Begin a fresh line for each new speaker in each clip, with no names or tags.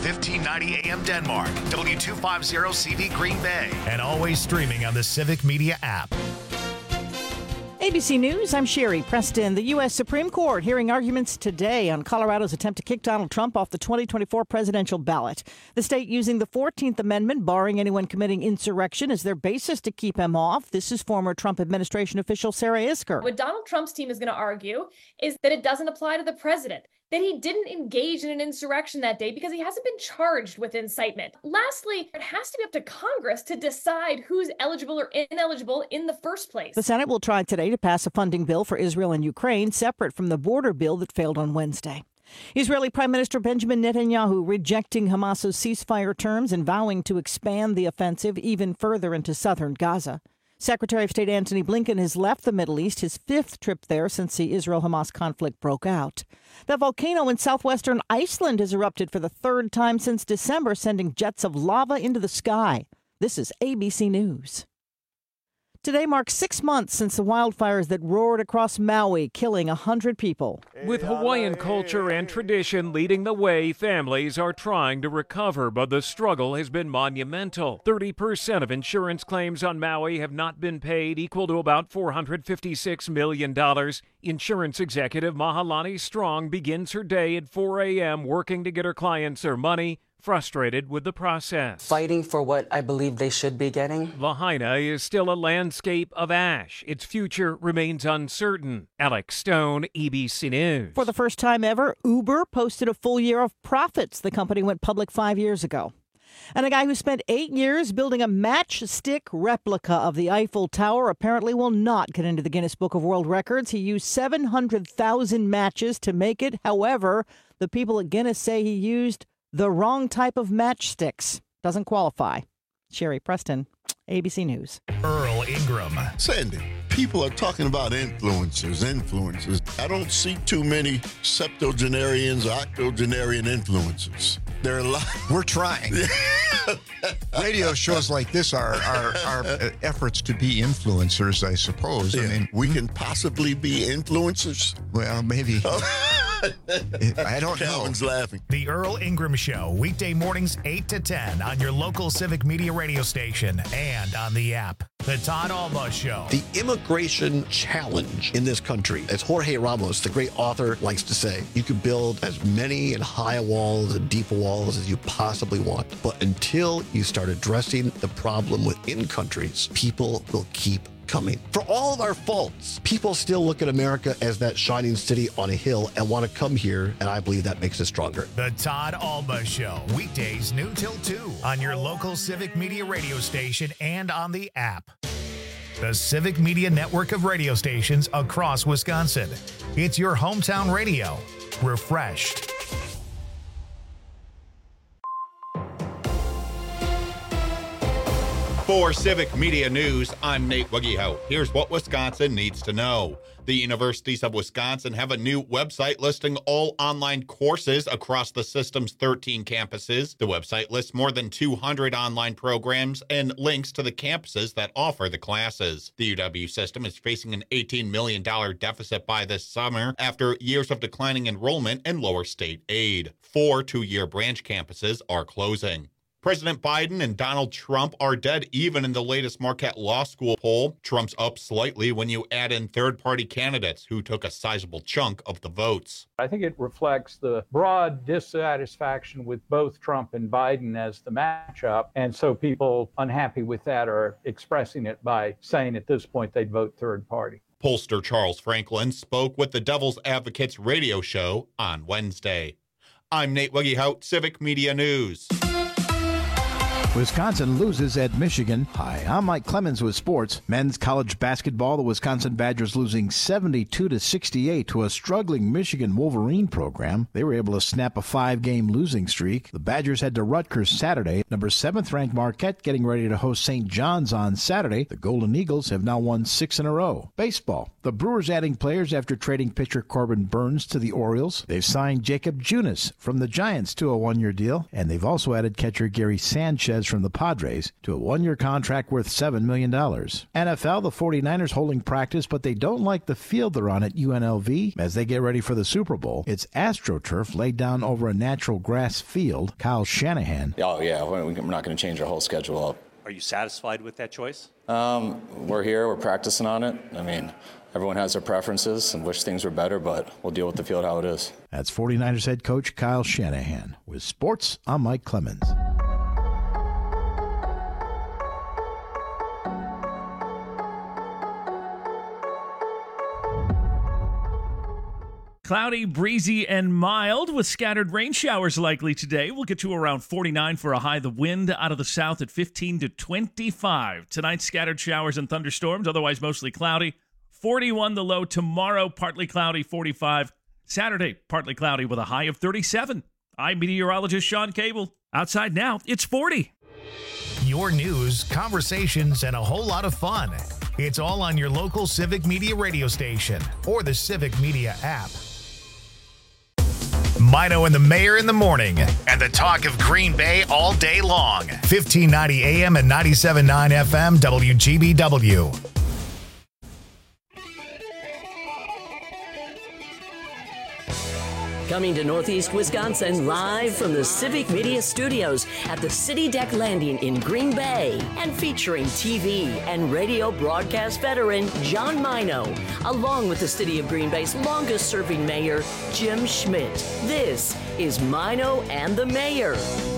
1590 AM Denmark, W250CD Green Bay, and always streaming on the Civic Media app.
ABC News, I'm Sherry Preston. The U.S. Supreme Court hearing arguments today on Colorado's attempt to kick Donald Trump off the 2024 presidential ballot. The state using the 14th Amendment, barring anyone committing insurrection, as their basis to keep him off. This is former Trump administration official Sarah Isgur.
What Donald Trump's team is going to argue is that it doesn't apply to the president, that he didn't engage in an insurrection that day because he hasn't been charged with incitement. Lastly, it has to be up to Congress to decide who's eligible or ineligible in the first place.
The Senate will try today to pass a funding bill for Israel and Ukraine, separate from the border bill that failed on Wednesday. Israeli Prime Minister Benjamin Netanyahu rejecting Hamas's ceasefire terms and vowing to expand the offensive even further into southern Gaza. Secretary of State Antony Blinken has left the Middle East, his fifth trip there since the Israel-Hamas conflict broke out. The volcano in southwestern Iceland has erupted for the third time since December, sending jets of lava into the sky. This is ABC News. Today marks 6 months since the wildfires that roared across Maui, killing 100 people.
With Hawaiian culture and tradition leading the way, families are trying to recover, but the struggle has been monumental. 30% of insurance claims on Maui have not been paid, equal to about $456 million. Insurance executive Mahalani Strong begins her day at 4 a.m. working to get her clients their money, frustrated with the process.
Fighting for what I believe they should be getting.
Lahaina is still a landscape of ash. Its future remains uncertain. Alex Stone, ABC News.
For the first time ever, Uber posted a full year of profits. The company went public 5 years ago. And a guy who spent 8 years building a matchstick replica of the Eiffel Tower apparently will not get into the Guinness Book of World Records. He used 700,000 matches to make it. However, the people at Guinness say he used the wrong type of matchsticks. Doesn't qualify. Sherry Preston, ABC News.
Earl Ingram.
Sandy, people are talking about influencers. I don't see too many septuagenarians or octogenarian influencers. There are a lot.
We're trying. Radio shows like this are efforts to be influencers, I suppose.
Yeah.
I mean,
we can possibly be influencers.
Well, maybe. I don't know.
Calvin's laughing.
The Earl Ingram Show, weekday mornings 8 to 10 on your local Civic Media radio station and on the app. The Todd Alba Show.
The immigration challenge in this country, as Jorge Ramos, the great author, likes to say, you can build as many and high walls and deep walls as you possibly want. But until you start addressing the problem within countries, people will keep coming. For all of our faults, people still look at America as that shining city on a hill and want to come here, and I believe that makes us stronger.
The Todd Alba Show, weekdays noon till 2 on your local Civic Media radio station and on the app. The Civic Media network of radio stations across Wisconsin. It's your hometown radio. Refreshed.
For Civic Media News, I'm Nate Wuggehout. Here's what Wisconsin needs to know. The universities of Wisconsin have a new website listing all online courses across the system's 13 campuses. The website lists more than 200 online programs and links to the campuses that offer the classes. The UW system is facing an $18 million deficit by this summer after years of declining enrollment and lower state aid. 4 two-year branch campuses are closing. President Biden and Donald Trump are dead even in the latest Marquette Law School poll. Trump's up slightly when you add in third-party candidates who took a sizable chunk of the votes.
I think it reflects the broad dissatisfaction with both Trump and Biden as the matchup. And so people unhappy with that are expressing it by saying at this point they'd vote third party.
Pollster Charles Franklin spoke with the Devil's Advocates radio show on Wednesday. I'm Nate Wuggehout, Civic Media News.
Wisconsin loses at Michigan. Hi, I'm Mike Clemens with sports. Men's college basketball, the Wisconsin Badgers losing 72-68 to a struggling Michigan Wolverine program. They were able to snap a 5-game losing streak. The Badgers head to Rutgers Saturday. Number 7th-ranked Marquette getting ready to host St. John's on Saturday. The Golden Eagles have now won 6 in a row. Baseball. The Brewers adding players after trading pitcher Corbin Burns to the Orioles. They've signed Jacob Junis from the Giants to a 1-year deal, and they've also added catcher Gary Sanchez Hernandez from the Padres to a 1-year contract worth $7 million. NFL, the 49ers holding practice, but they don't like the field they're on at UNLV as they get ready for the Super Bowl. It's AstroTurf laid down over a natural grass field. Kyle Shanahan.
Oh, yeah, we're not going to change our whole schedule up.
Are you satisfied with that choice?
We're here. We're practicing on it. I mean, everyone has their preferences and wish things were better, but we'll deal with the field how it is.
That's 49ers head coach Kyle Shanahan. With sports, I'm Mike Clemens.
Cloudy, breezy, and mild with scattered rain showers likely today. We'll get to around 49 for a high. The wind out of the south at 15 to 25. Tonight, scattered showers and thunderstorms, otherwise mostly cloudy. 41 the low tomorrow, partly cloudy, 45. Saturday, partly cloudy with a high of 37. I'm meteorologist Sean Cable. Outside now, it's 40.
Your news, conversations, and a whole lot of fun. It's all on your local Civic Media radio station or the Civic Media app. Mino and the Mayor in the morning, and the talk of Green Bay all day long. 1590 AM and 97.9 FM WGBW.
Coming to Northeast Wisconsin live from the Civic Media Studios at the City Deck Landing in Green Bay, and featuring TV and radio broadcast veteran John Mino, along with the City of Green Bay's longest-serving mayor, Jim Schmidt. This is Mino and the Mayor.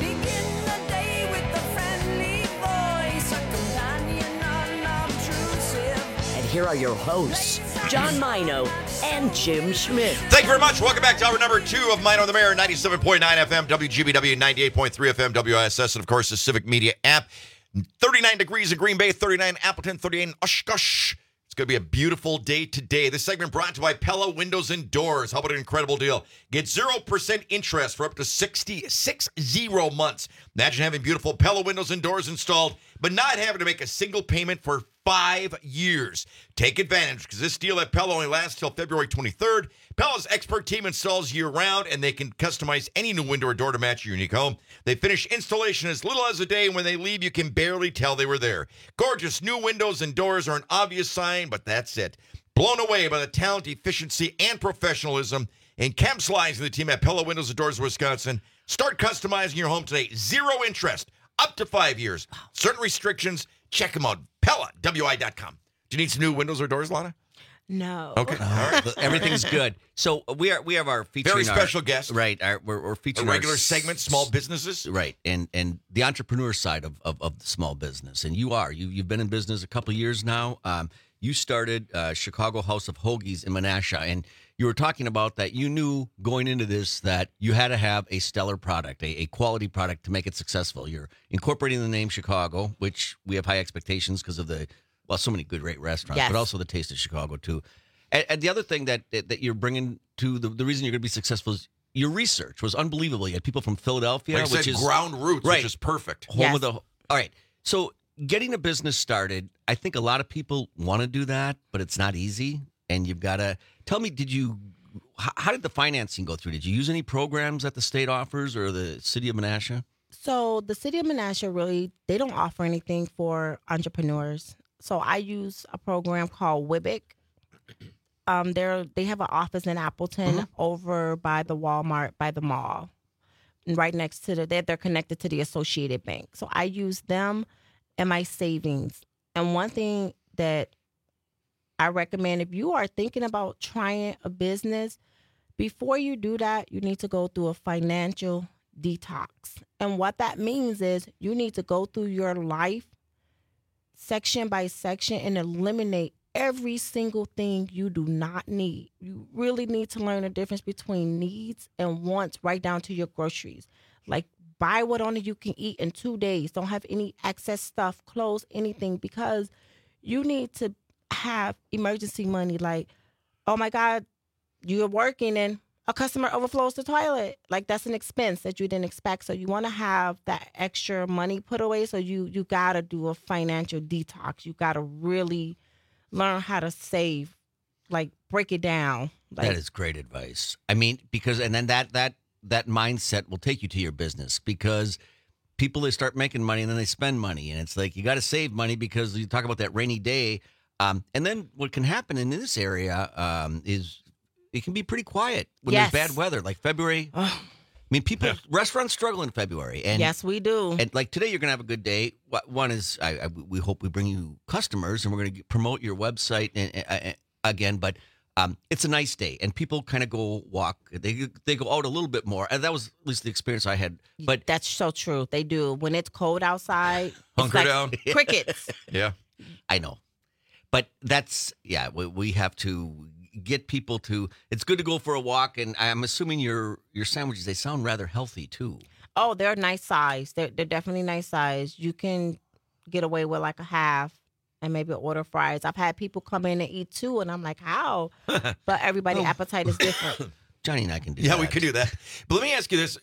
And here are your hosts, John Mino and Jim Schmidt.
Thank you very much. Welcome back to hour number 2 of Mino and the Mayor, 97.9 FM, WGBW, 98.3 FM, WISS, and of course the Civic Media app. 39 degrees in Green Bay, 39 Appleton, 38 in Oshkosh. It's going to be a beautiful day today. This segment brought to you by Pella Windows and Doors. How about an incredible deal? Get 0% interest for up to 60 months. Imagine having beautiful Pella Windows and Doors installed, but not having to make a single payment for 5 years. Take advantage, because this deal at Pella only lasts till February 23rd. Pella's expert team installs year-round, and they can customize any new window or door to match your unique home. They finish installation as little as a day, and when they leave, you can barely tell they were there. Gorgeous new windows and doors are an obvious sign, but that's it. Blown away by the talent, efficiency, and professionalism encapsulizing the team at Pella Windows and Doors, Wisconsin. Start customizing your home today. 0 interest, up to 5 years. Certain restrictions. Check them out. PellaWI.com. Do you need some new windows or doors, Lana?
No.
Okay. All right.
Everything's
good.
So we have our featuring
very special guest.
Right. We're featuring
a regular segment, small businesses.
Right. And the entrepreneur side of the small business. And you've been in business a couple of years now. You started Chicago House of Hoagies in Menasha, and you were talking about that you knew going into this that you had to have a stellar product, a quality product to make it successful. You're incorporating the name Chicago, which we have high expectations because of so many good, great restaurants,
Yes.
but also the taste of Chicago, too. And the other thing that you're bringing to the reason you're going to be successful is your research was unbelievable. You had people from Philadelphia,
Like I
which
said,
is
ground roots,
right,
which is perfect.
Home of the. All right. So getting a business started, I think a lot of people want to do that, but it's not easy. And you've got to tell me, how did the financing go through? Did you use any programs that the state offers or the city of Menasha?
So the city of Menasha they don't offer anything for entrepreneurs. So I use a program called WIBIC. They have an office in Appleton over by the Walmart, by the mall, and right next to they're connected to the Associated Bank. So I use them and my savings. And one thing that I recommend, if you are thinking about trying a business, before you do that, you need to go through a financial detox. And what that means is you need to go through your life section by section and eliminate every single thing you do not need. You really need to learn the difference between needs and wants, right down to your groceries. Like, buy what only you can eat in 2 days. Don't have any excess stuff, clothes, anything, because you need to have emergency money. Like, oh my God, you're working and a customer overflows the toilet. Like, that's an expense that you didn't expect. So you want to have that extra money put away. So you got to do a financial detox. You got to really learn how to save, like break it down. Like,
That is great advice. I mean, because, and then that mindset will take you to your business, because people, they start making money and then they spend money. And it's like, you got to save money because you talk about that rainy day. And then what can happen in this area is it can be pretty quiet when there's bad weather, like February. I mean, restaurants struggle in February. And,
yes, we do.
And like today, you're going to have a good day. One is we hope we bring you customers and we're going to promote your website again. But it's a nice day and people kind of go walk. They go out a little bit more. And that was at least the experience I had. But
that's so true. They do. When it's cold outside,
hunker
it's like
down.
Crickets.
Yeah.
I know. But that's, we have to get people to, it's good to go for a walk. And I'm assuming your sandwiches, they sound rather healthy too.
Oh, they're nice size. They're definitely nice size. You can get away with like a half and maybe order fries. I've had people come in and eat 2 and I'm like, how? But everybody's appetite is different.
Johnny and I can do
that.
Yeah,
we could do that. But let me ask you this,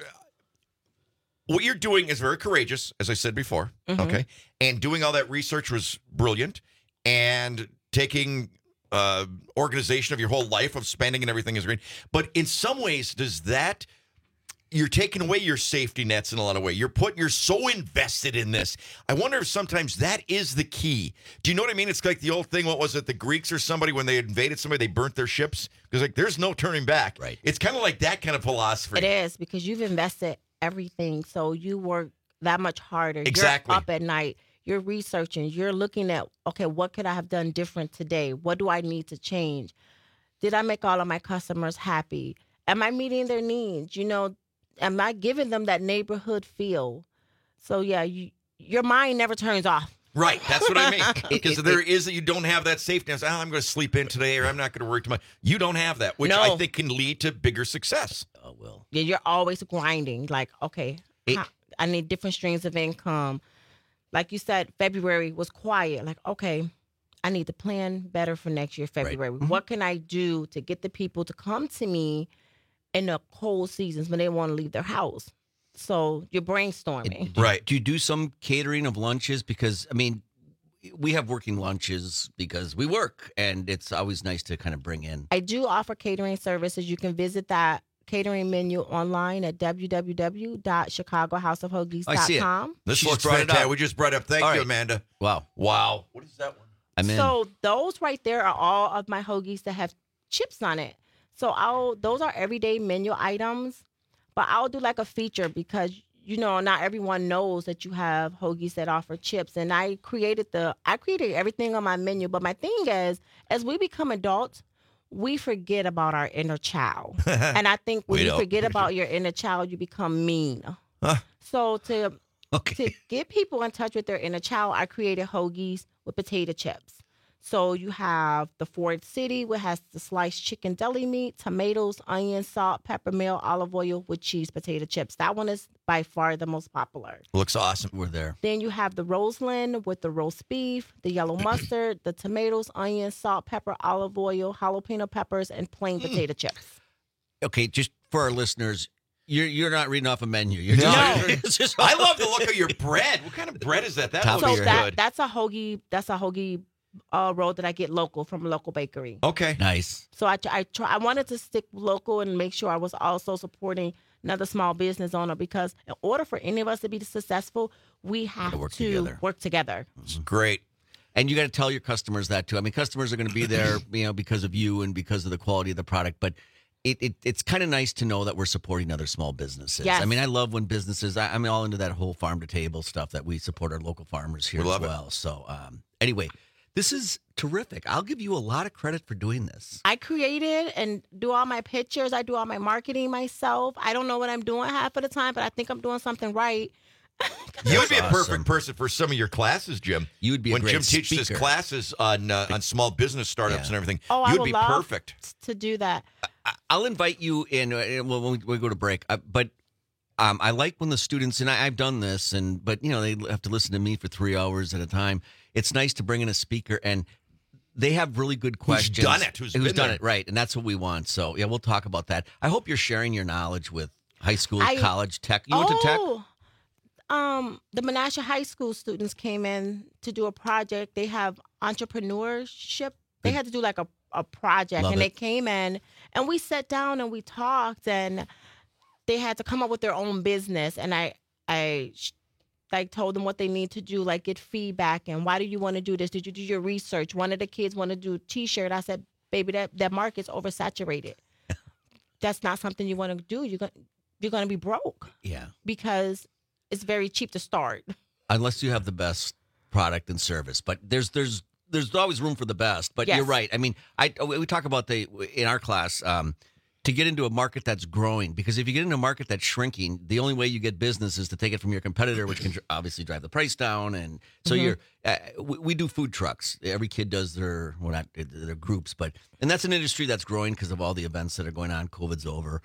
what you're doing is very courageous, as I said before, okay? And doing all that research was brilliant. And taking organization of your whole life of spending and everything is great. But in some ways, you're taking away your safety nets in a lot of ways. You're so invested in this. I wonder if sometimes that is the key. Do you know what I mean? It's like the old thing, what was it, the Greeks or somebody, when they invaded somebody, they burnt their ships? Because like there's no turning back.
Right.
It's kind of like that kind of philosophy.
It is, because you've invested everything, so you work that much harder.
Exactly.
You're up at night. You're researching. You're looking at, okay, what could I have done different today? What do I need to change? Did I make all of my customers happy? Am I meeting their needs? Am I giving them that neighborhood feel? So, yeah, your mind never turns off.
Right. That's what I mean. Because you don't have that safety net. I'm going to sleep in today or I'm not going to work tomorrow. You don't have that, which I think can lead to bigger success.
Oh, well.
Yeah, you're always grinding. Like, okay, I need different streams of income. Like you said, February was quiet. Like, okay, I need to plan better for next year, February.
Right.
What can I do to get the people to come to me in the cold seasons when they want to leave their house? So you're brainstorming.
Right.
Do you do some catering of lunches? Because, I mean, we have working lunches because we work, and it's always nice to kind of bring in.
I do offer catering services. You can visit that catering menu online at www.chicagohouseofhoagies.com.
I see it.
This looks fantastic. We just brought up. Thank you, Amanda.
Wow.
What is that one?
I'm in.
So those right there are all of my hoagies that have chips on it. So those are everyday menu items, but I'll do like a feature because, not everyone knows that you have hoagies that offer chips. And I created everything on my menu. But my thing is, as we become adults, we forget about our inner child. And I think when you forget about your inner child, you become mean. So to get people in touch with their inner child, I created hoagies with potato chips. So you have the Ford City, which has the sliced chicken deli meat, tomatoes, onion, salt, pepper mill, olive oil with cheese potato chips. That one is by far the most popular.
Looks awesome.
We're there.
Then you have the Roseland with the roast beef, the yellow mustard, the tomatoes, onion, salt, pepper, olive oil, jalapeno peppers, and plain potato chips.
Okay, just for our listeners, you're not reading off a menu.
I love the look of your bread. What kind of bread is that? That looks good.
That's a hoagie. That's a hoagie roll that I get local from a local bakery.
Okay,
nice.
So I wanted to stick local and make sure I was also supporting another small business owner, because in order for any of us to be successful, we have to work together.
Great.
And you got to tell your customers that too. I mean, customers are going to be there, because of you and because of the quality of the product. But it's kind of nice to know that we're supporting other small businesses.
Yes.
I mean, I love when businesses. I'm all into that whole farm to table stuff, that we support our local farmers here as well. So anyway. This is terrific. I'll give you a lot of credit for doing this.
I created and do all my pictures. I do all my marketing myself. I don't know what I'm doing half of the time, but I think I'm doing something right.
You would be a perfect person for some of your classes, Jim.
You would be
when
a great
Jim teaches his classes on small business startups and everything.
Oh,
you
I
would be
love
perfect
to do that.
I'll invite you in when we go to break. But I like when the students, and I've done this, but they have to listen to me for 3 hours at a time. It's nice to bring in a speaker, and they have really good questions.
Who's done it?
Who's done it, right. And that's what we want. So, yeah, we'll talk about that. I hope you're sharing your knowledge with high school, college, tech. You went to tech?
The Menasha High School students came in to do a project. They have entrepreneurship. They had to do like a project, they came in, and we sat down and we talked, and they had to come up with their own business. And I I told them what they need to do, like get feedback and why do you want to do this? Did you do your research? One of the kids want to do a T-shirt. I said, baby, that market's oversaturated. That's not something you want to do. You're going to be broke.
Yeah.
Because it's very cheap to start.
Unless you have the best product and service. But there's always room for the best. But
Yes.
you're right. I mean, we talk about in our class, to get into a market that's growing, because if you get into a market that's shrinking, the only way you get business is to take it from your competitor, which can obviously drive the price down. And so we do food trucks. Every kid does their groups, and that's an industry that's growing because of all the events that are going on. COVID's over.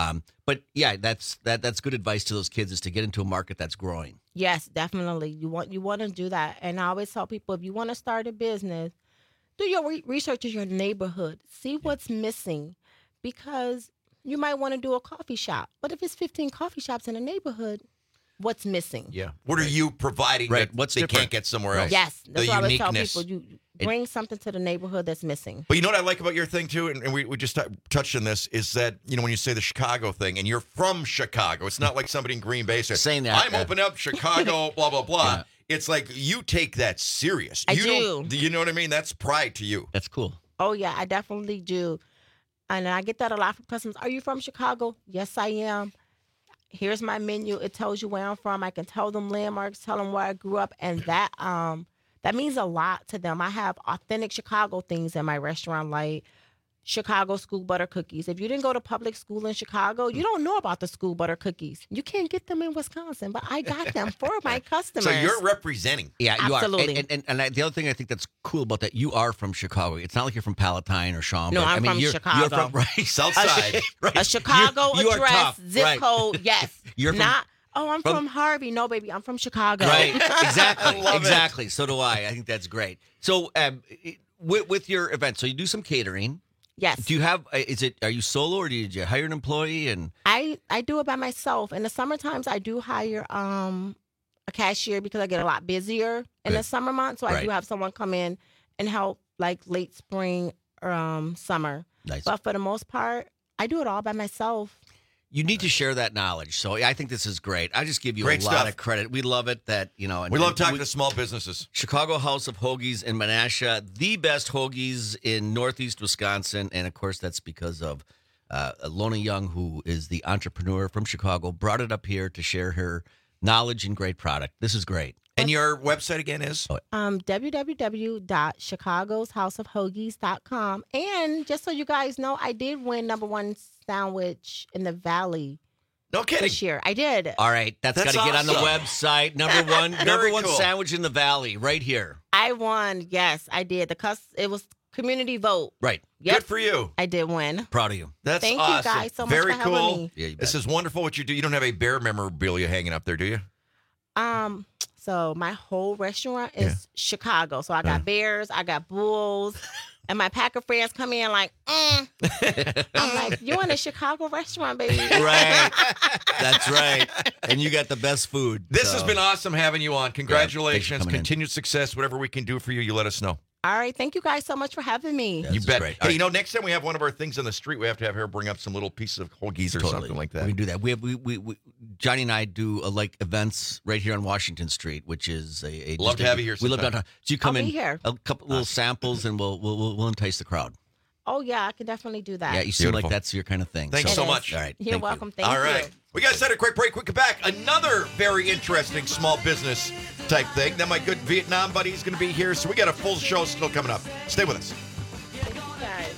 But yeah, that's good advice to those kids, is to get into a market that's growing.
Yes, definitely. You want to do that. And I always tell people, if you want to start a business, do your research in your neighborhood. See what's missing. Because you might want to do a coffee shop. But if it's 15 coffee shops in a neighborhood, what's missing?
Yeah. What are you providing that
What's
they
different?
can't get somewhere else?
Yes. That's what I always tell
uniqueness.
people. You bring something to the neighborhood that's missing.
But you know what I like about your thing, too, and we just touched on this, is that, when you say the Chicago thing, and you're from Chicago, it's not like somebody in Green Bay says,
saying that,
I'm opening up Chicago, blah, blah, blah.
Yeah.
It's like you take that serious.
I
do.
do.
You know what I mean? That's pride to you.
That's cool.
Oh, yeah, I definitely do. And I get that a lot from customers. Are you from Chicago? Yes, I am. Here's my menu. It tells you where I'm from. I can tell them landmarks, tell them where I grew up. And that means a lot to them. I have authentic Chicago things in my restaurant, like Chicago school butter cookies. If you didn't go to public school in Chicago, you don't know about the school butter cookies. You can't get them in Wisconsin, but I got them for my customers.
So you're representing.
Yeah, you
Absolutely.
are. And the other thing I think that's cool about that, you are from Chicago. It's not like you're from Palatine or Schaumburg.
No, I'm from Chicago.
You're from South Side. Right.
A Chicago
You are
address,
tough.
zip
Right.
code, yes.
You're from-
not, I'm from Harvey. No, baby, I'm from Chicago.
Right, exactly,
love it.
exactly. So do I. I think that's great. So with your event, so you do some catering.
Yes.
Do you have? Are you solo, or did you hire an employee? And
I do it by myself. In the summer times, I do hire a cashier because I get a lot busier in the summer months. So I do have someone come in and help, like late spring or summer.
Nice.
But for the most part, I do it all by myself.
you need to share that knowledge. So I think this is great. I just give you
Great
a lot
stuff.
of credit. We love it that, you know.
We love talking to small businesses.
Chicago House of Hoagies in Menasha, the best hoagies in Northeast Wisconsin. And, of course, that's because of Lona Young, who is the entrepreneur from Chicago, brought it up here to share her knowledge and great product. This is great.
And your website again is?
www.chicagoshouseofhoagies.com. And just so you guys know, I did win #1 sandwich in the Valley.
No kidding.
This year. I did.
All right. That's got to get on the website. Number one
cool.
sandwich in the Valley right here.
I won. Yes, I did. It was community vote.
Right.
Yep.
Good for you.
I did win.
Proud of you.
That's
Thank
awesome.
you guys so much
Very
for
cool.
having me.
Yeah, you bet.
This is wonderful what you do. You don't have a bear memorabilia hanging up there, do you?
So my whole restaurant is Chicago. So I got bears, I got bulls, and my Packer friends come in like, I'm like, you in a Chicago restaurant, baby.
Right. That's right. And you got the best food.
This
so.
has been awesome having you on. Congratulations.
coming in.
Continued success. Whatever we can do for you, you let us know.
All right. Thank you guys so much for having me.
Yeah,
You
this is
bet.
great.
Hey,
All right.
you know, next time we have one of our things on the street, we have to have her bring up some little piece of hoagies or something like that.
We do that. We Johnny and I do like events right here on Washington Street, which is a
Love to have you here
We love
sometime.
downtown. So you come
I'll
in
be here.
a couple little samples, and we'll entice the crowd.
Oh, yeah, I can definitely do that.
Yeah, you seem like
Beautiful.
that's your kind of thing.
Thanks so
It is.
much.
All right.
You're
thank you.
welcome. Thank
All
you.
right. We got to set a quick break. We come back. Another very interesting small business type thing. Then my good Vietnam buddy is going to be here. So we got a full show still coming up. Stay with us.
Guys.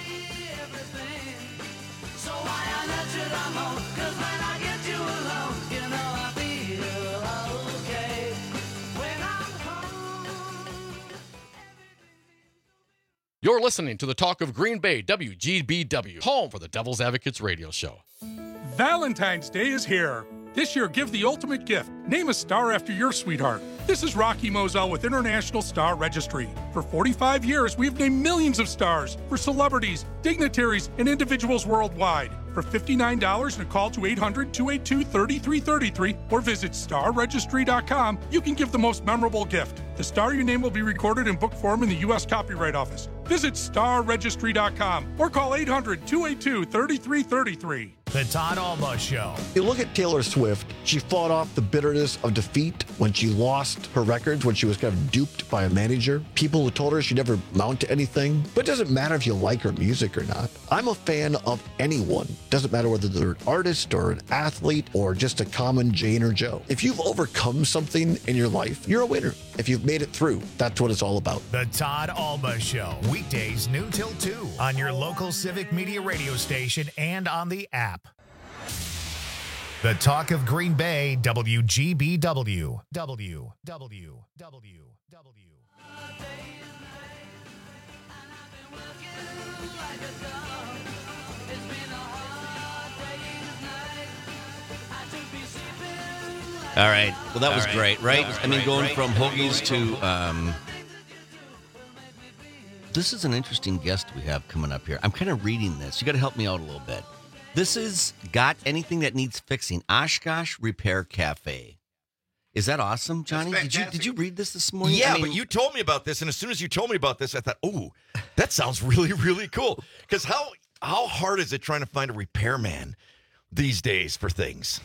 You're listening to the Talk of Green Bay, WGBW, home for the Devil's Advocates radio show.
Valentine's Day is here. This year, give the ultimate gift. Name a star after your sweetheart. This is Rocky Moselle with International Star Registry. For 45 years, we've named millions of stars for celebrities, dignitaries, and individuals worldwide. For $59 and a call to 800-282-3333 or visit starregistry.com, you can give the most memorable gift. The star you name will be recorded in book form in the U.S. Copyright Office. Visit starregistry.com or call 800-282-3333.
The Todd Alba Show.
You look at Taylor Swift, she fought off the bitterness of defeat when she lost her records, when she was kind of duped by a manager. People who told her she'd never mount to anything. But it doesn't matter if you like her music or not. I'm a fan of anyone. Doesn't matter whether they're an artist or an athlete or just a common Jane or Joe. If you've overcome something in your life, you're a winner. If you've made it through, that's what it's all about.
The Todd Alba Show. Weekdays noon till 2 on your local Civic Media radio station and on the app. The Talk of Green Bay, WGBW. WWW.
All right. Well, that was great, right? I mean, going from hoagies to... This is an interesting guest we have coming up here. I'm kind of reading this. You got to help me out a little bit. This is Got Anything That Needs Fixing. Oshkosh Repair Cafe. Is that awesome, Johnny? Did you read this morning?
Yeah, but you told me about this, and as soon as you told me about this, I thought, oh, that sounds really, really cool. Because how hard is it trying to find a repairman these days for things?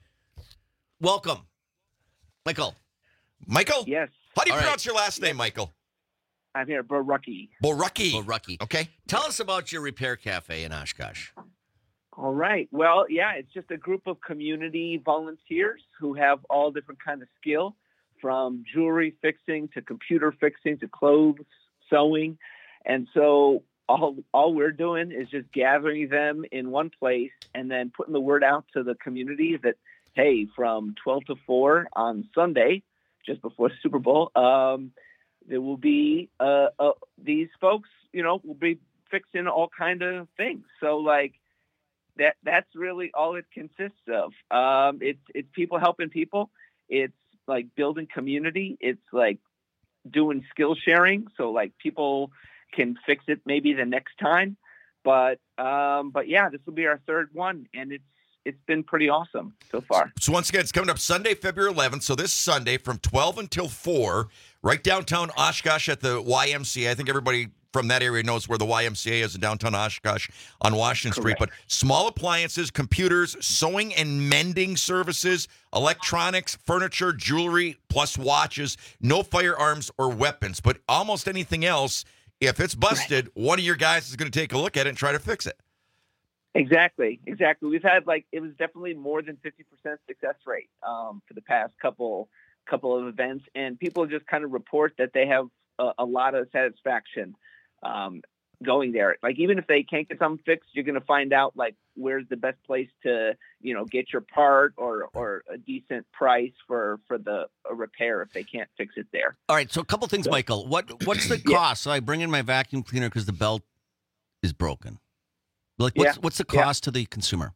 Welcome, Michael.
Michael?
Yes.
How do you pronounce your last name, Michael?
I'm here, Borucki.
Borucki.
Okay.
Tell us about your repair cafe in Oshkosh.
All right. Well, yeah, it's just a group of community volunteers who have all different kinds of skill, from jewelry fixing to computer fixing to clothes sewing. And so all we're doing is just gathering them in one place and then putting the word out to the community that, hey, from 12 to 4 on Sunday, just before the Super Bowl, there will be these folks, will be fixing all kind of things. So, like, that's really all it consists of. It's people helping people. It's like building community. It's like doing skill sharing. So, like, people can fix it maybe the next time. But yeah, this will be our third one, and it's been pretty awesome so far.
So once again, it's coming up Sunday, February 11th. So this Sunday from 12 until 4, right downtown Oshkosh at the YMCA. I think everybody from that area knows where the YMCA is in downtown Oshkosh on Washington Street. But small appliances, computers, sewing and mending services, electronics, furniture, jewelry, plus watches, no firearms or weapons. But almost anything else, if it's busted, one of your guys is going to take a look at it and try to fix it.
Exactly. We've had it was definitely more than 50% success rate for the past couple of events, and people just kind of report that they have a lot of satisfaction going there. Like, even if they can't get something fixed, you're going to find out where's the best place to get your part or a decent price for a repair if they can't fix it there.
All right, so a couple things, Michael. What's the cost? So I bring in my vacuum cleaner because the belt is broken. What's the cost to the consumer?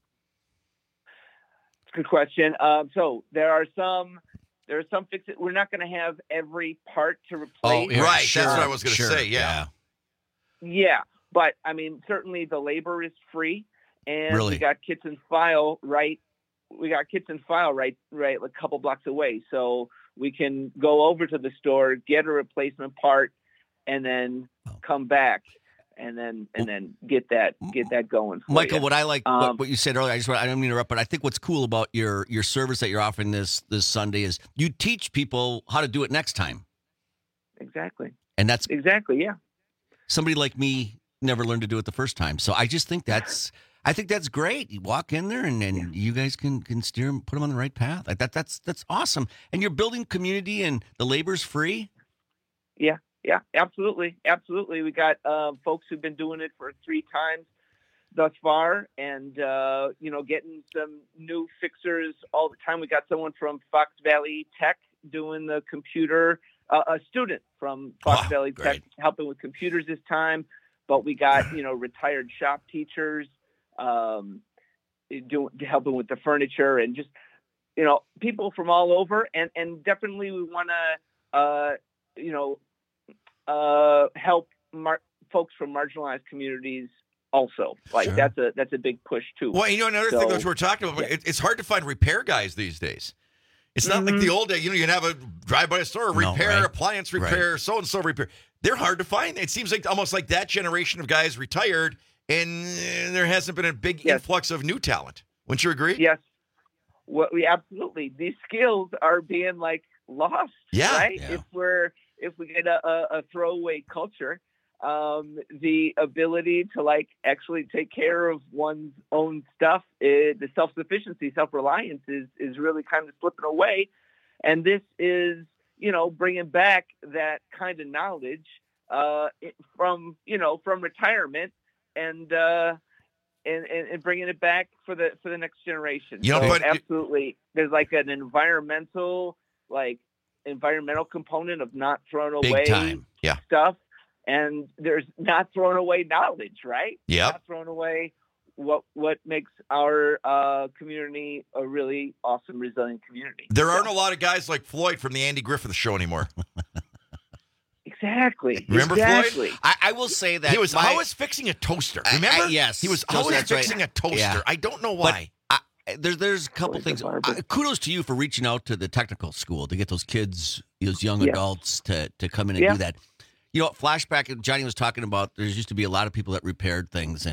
It's a good question. So there are some fixes. We're not going to have every part to replace.
Oh, right. Sure. That's what I was going to say. Yeah.
Yeah. But I mean, certainly the labor is free, and
really?
We got kits and file right. We got kits and file right a couple blocks away. So we can go over to the store, get a replacement part, and then come back. And then get that going for
Michael,
you.
What I like what you said earlier, I don't mean to interrupt, but I think what's cool about your service that you're offering this Sunday is you teach people how to do it next time.
Exactly.
And that's
exactly, yeah.
Somebody like me never learned to do it the first time. So I just think that's great. You walk in there and you guys can steer them, put them on the right path. That's awesome. And you're building community and the labor's free.
Yeah. Yeah, absolutely. We got folks who've been doing it for 3 times thus far, and getting some new fixers all the time. We got someone from Fox Valley Tech doing the computer, a student from Fox Valley Tech helping with computers this time. But we got retired shop teachers helping with the furniture, and just people from all over. And definitely we want to help folks from marginalized communities also. That's a big push too.
Well, another thing that we're talking about, it's hard to find repair guys these days. It's not like the old day, you'd have a drive by a store, repair, appliance repair, so-and-so repair. They're hard to find. It seems like almost like that generation of guys retired and there hasn't been a big influx of new talent. Wouldn't you agree?
Yes. Well, absolutely. These skills are being lost.
Yeah.
Right.
Yeah.
If we get a throwaway culture, the ability to actually take care of one's own stuff, the self-sufficiency, self-reliance is really kind of slipping away. And this is, bringing back that kind of knowledge from retirement and bringing it back for the next generation. Absolutely, there's an environmental component of not throwing away stuff, and there's not throwing away knowledge, right?
Yeah,
not throwing away what makes our community a really awesome, resilient community.
There aren't a lot of guys like Floyd from the Andy Griffith Show anymore.
Exactly.
Remember Floyd?
I will say that
he was always fixing a toaster. Remember?
Yes.
He was always fixing a toaster.
Yeah.
I don't know why.
There's a couple things. Kudos to you for reaching out to the technical school to get those kids, those young adults to come in and do that. Flashback, Johnny was talking about, there used to be a lot of people that repaired things.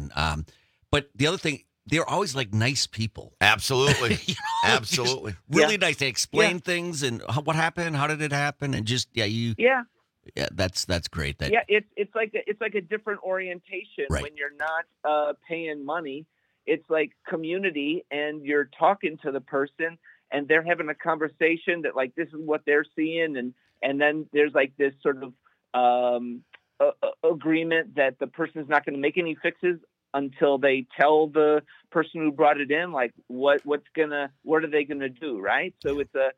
But the other thing, they're always nice people.
Absolutely. Absolutely.
Really nice. They explain things and what happened, how did it happen, and just, Yeah, that's great.
It's like a different orientation when you're not paying money. It's like community, and you're talking to the person, and they're having a conversation that this is what they're seeing, and then there's this sort of agreement that the person's not going to make any fixes until they tell the person who brought it in what are they gonna do, right? So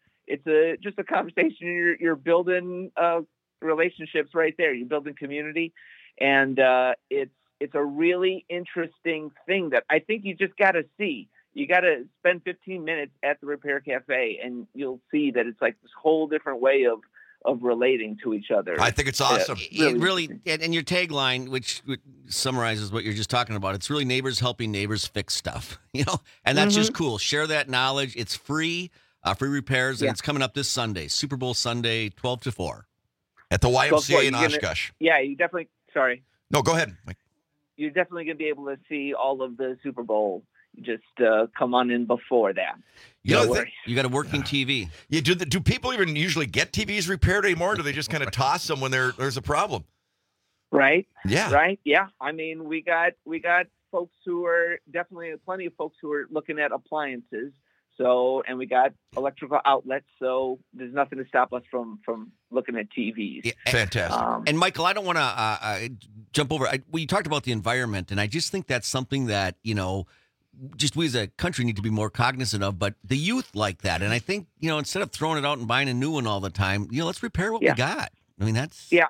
it's just a conversation. You're building relationships right there. You're building community, and it's a really interesting thing that I think you just got to see. You got to spend 15 minutes at the Repair Cafe, and you'll see that it's this whole different way of relating to each other.
I think it's awesome.
Really, and your tagline, which summarizes what you're just talking about, it's really neighbors helping neighbors fix stuff, and that's just cool. Share that knowledge. It's free, free repairs, and it's coming up this Sunday, Super Bowl Sunday, 12 to 4.
At the YMCA in Oshkosh.
You definitely, sorry.
No, go ahead, Mike.
You're definitely going to be able to see all of the Super Bowl. Just come on in before that.
You got a working TV.
Yeah, do people even usually get TVs repaired anymore? Or do they just kind of toss them when there's a problem?
Right.
Yeah.
Right. Yeah. I mean, we got folks who are definitely plenty of folks who are looking at appliances. So, and we got electrical outlets. So there's nothing to stop us from looking at TVs.
Yeah, fantastic.
And Michael, I don't want to jump over. You talked about the environment, and I just think that's something that, just we as a country need to be more cognizant of, but the youth like that. And I think, instead of throwing it out and buying a new one all the time, let's repair what we got. I mean, that's.
Yeah.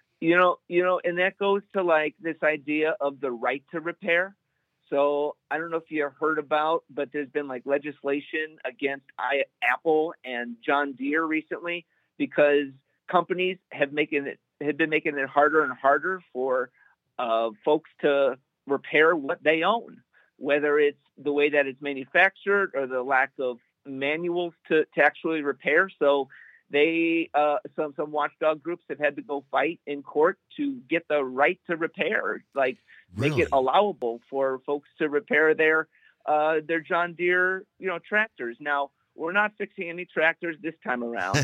And that goes to this idea of the right to repair. So I don't know if you heard about, but there's been legislation against Apple and John Deere recently because companies had been making it harder and harder for folks to repair what they own, whether it's the way that it's manufactured or the lack of manuals to actually repair. So they some watchdog groups have had to go fight in court to get the right to repair, make it allowable for folks to repair their John Deere tractors. Now, we're not fixing any tractors this time around.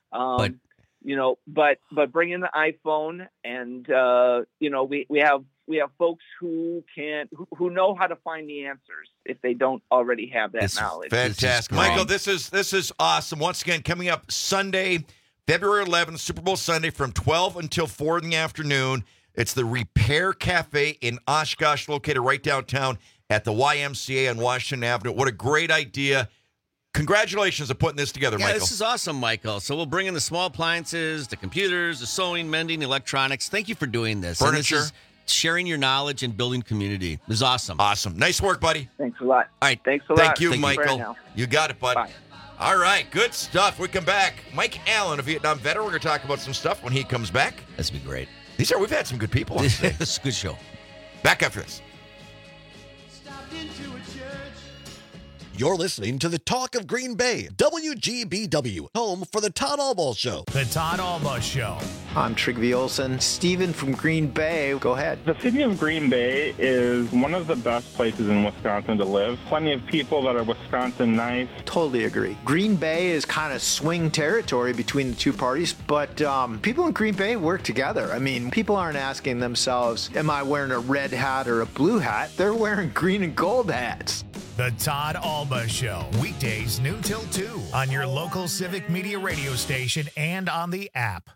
But bring in the iPhone, and we have folks who know how to find the answers if they don't already have that knowledge.
Fantastic, Michael. This is awesome. Once again, coming up Sunday, February 11th, Super Bowl Sunday, from 12 until 4 in the afternoon. It's the Repair Cafe in Oshkosh, located right downtown at the YMCA on Washington Avenue. What a great idea. Congratulations on putting this together, Michael.
This is awesome, Michael. So we'll bring in the small appliances, the computers, the sewing, mending, electronics. Thank you for doing this.
Furniture.
And this is sharing your knowledge and building community. This is awesome.
Awesome. Nice work, buddy.
Thanks a lot.
All right.
Thanks a lot.
Thank you, Michael. You got it, bud.
Bye.
All right. Good stuff. We come back. Mike Allen, a Vietnam veteran. We're going to talk about some stuff when he comes back.
This would be great.
We've had some good people on today.
This is a good show.
Back after this.
You're listening to the Talk of Green Bay, WGBW, home for the Todd Albaugh Show.
The Todd Albaugh Show.
I'm Trigby Olsen. Steven from Green Bay, go ahead.
The city of Green Bay is one of the best places in Wisconsin to live. Plenty of people that are Wisconsin nice.
Totally agree. Green Bay is kind of swing territory between the two parties, but people in Green Bay work together. I mean, people aren't asking themselves, am I wearing a red hat or a blue hat? They're wearing green and gold hats.
The Todd Albaugh Show, weekdays noon till 2 on your local Civic Media radio station and on the app.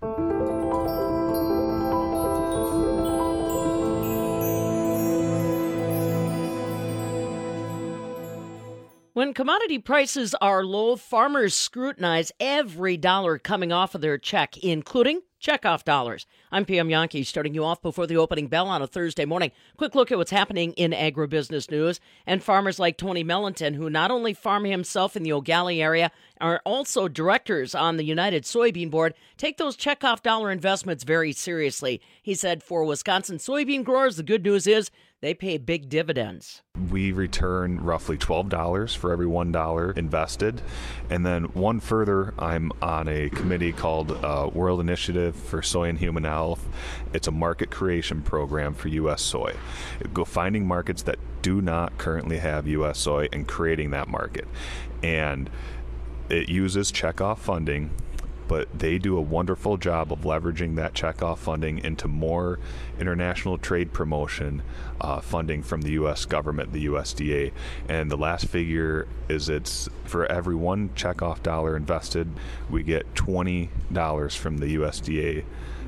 When commodity prices are low, farmers scrutinize every dollar coming off of their check, including checkoff dollars. I'm PM Yankee, starting you off before the opening bell on a Thursday morning. Quick look at what's happening in agribusiness news. And farmers like Tony Mellonton, who not only farm himself in the O'Galley area, are also directors on the United Soybean Board, take those checkoff dollar investments very seriously. He said for Wisconsin soybean growers, the good news is they pay big dividends.
We return roughly $12 for every $1 invested. And then one further, I'm on a committee called World Initiative for Soy and Human Health. It's a market creation program for U.S. soy. Go finding markets that do not currently have U.S. soy and creating that market. And it uses checkoff funding, but they do a wonderful job of leveraging that checkoff funding into more international trade promotion funding from the U.S. government, the USDA. And the last figure is it's for every one checkoff dollar invested, we get $20 from the USDA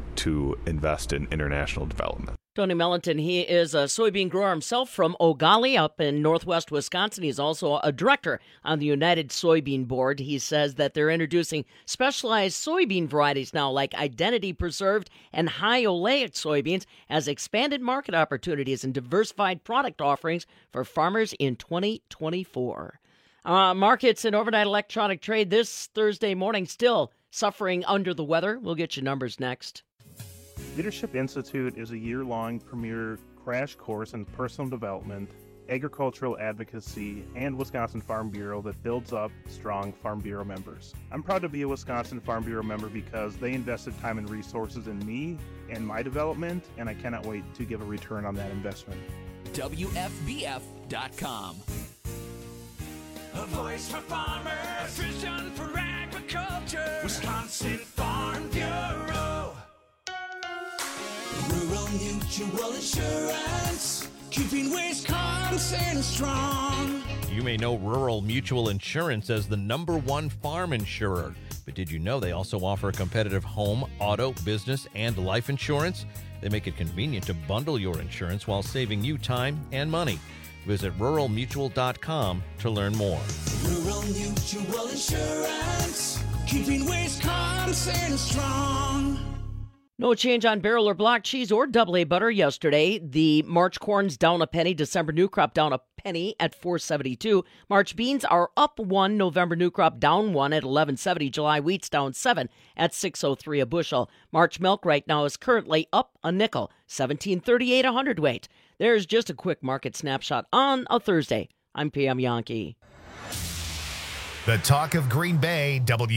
to invest in international development.
Tony Mellonton, he is a soybean grower himself from O'Galley up in northwest Wisconsin. He's also a director on the United Soybean Board. He says that they're introducing specialized soybean varieties now, like identity preserved and high oleic soybeans, as expanded market opportunities and diversified product offerings for farmers in 2024. Markets and overnight electronic trade this Thursday morning still suffering under the weather. We'll get you numbers next.
Leadership Institute is a year-long premier crash course in personal development, agricultural advocacy, and Wisconsin Farm Bureau that builds up strong Farm Bureau members. I'm proud to be a Wisconsin Farm Bureau member because they invested time and resources in me and my development, and I cannot wait to give a return on that investment.
WFBF.com. A voice for farmers, vision for agriculture, Wisconsin Farm Bureau. Rural Mutual Insurance, keeping Wisconsin strong.
You may know Rural Mutual Insurance as the #1 farm insurer, but did you know they also offer competitive home, auto, business, and life insurance? They make it convenient to bundle your insurance while saving you time and money. Visit ruralmutual.com to learn more.
Rural Mutual Insurance, keeping Wisconsin strong.
No change on barrel or block cheese or AA butter yesterday. The March corn's down a penny. December new crop down a penny at $4.72. March beans are up 1. November new crop down 1 at $11.70. July wheat's down 7 at $6.03 a bushel. March milk right now is currently up a nickel, $17.38 a hundredweight. There's just a quick market snapshot on a Thursday. I'm PM Yankee.
The Talk of Green Bay,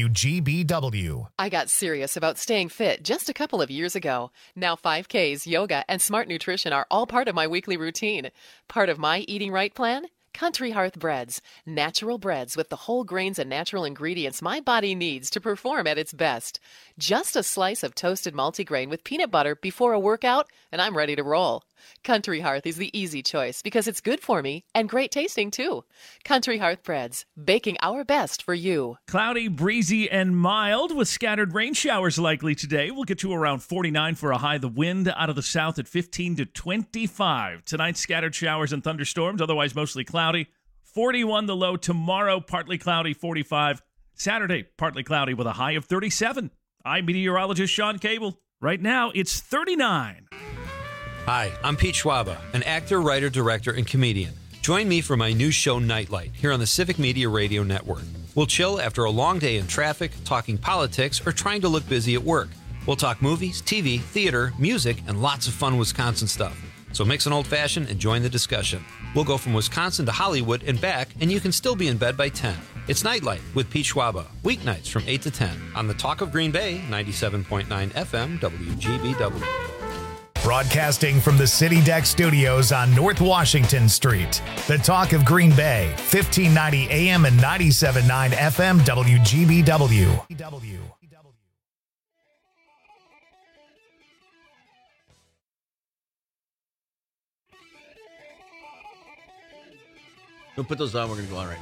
WGBW.
I got serious about staying fit just a couple of years ago. Now 5Ks, yoga, and smart nutrition are all part of my weekly routine. Part of my eating right plan? Country Hearth Breads. Natural breads with the whole grains and natural ingredients my body needs to perform at its best. Just a slice of toasted multigrain with peanut butter before a workout, and I'm ready to roll. Country Hearth is the easy choice because it's good for me and great tasting too. Country Hearth Breads, baking our best for you.
Cloudy, breezy, and mild with scattered rain showers likely today. We'll get to around 49 for a high. The wind out of the south at 15 to 25. Tonight, scattered showers and thunderstorms, otherwise mostly cloudy. 41 the low. Tomorrow, partly cloudy, 45. Saturday, partly cloudy with a high of 37. I'm meteorologist Sean Cable. Right now, it's 39.
Hi, I'm Pete Schwaba, an actor, writer, director, and comedian. Join me for my new show, Nightlight, here on the Civic Media Radio Network. We'll chill after a long day in traffic, talking politics, or trying to look busy at work. We'll talk movies, TV, theater, music, and lots of fun Wisconsin stuff. So mix an old-fashioned and join the discussion. We'll go from Wisconsin to Hollywood and back, and you can still be in bed by 10. It's Nightlight with Pete Schwaba, weeknights from 8 to 10 on the Talk of Green Bay, 97.9 FM, WGBW.
Broadcasting from the City Deck Studios on North Washington Street. The Talk of Green Bay, 1590 AM and 97.9 FM, WGBW.
We'll put those on. We're going to go on right.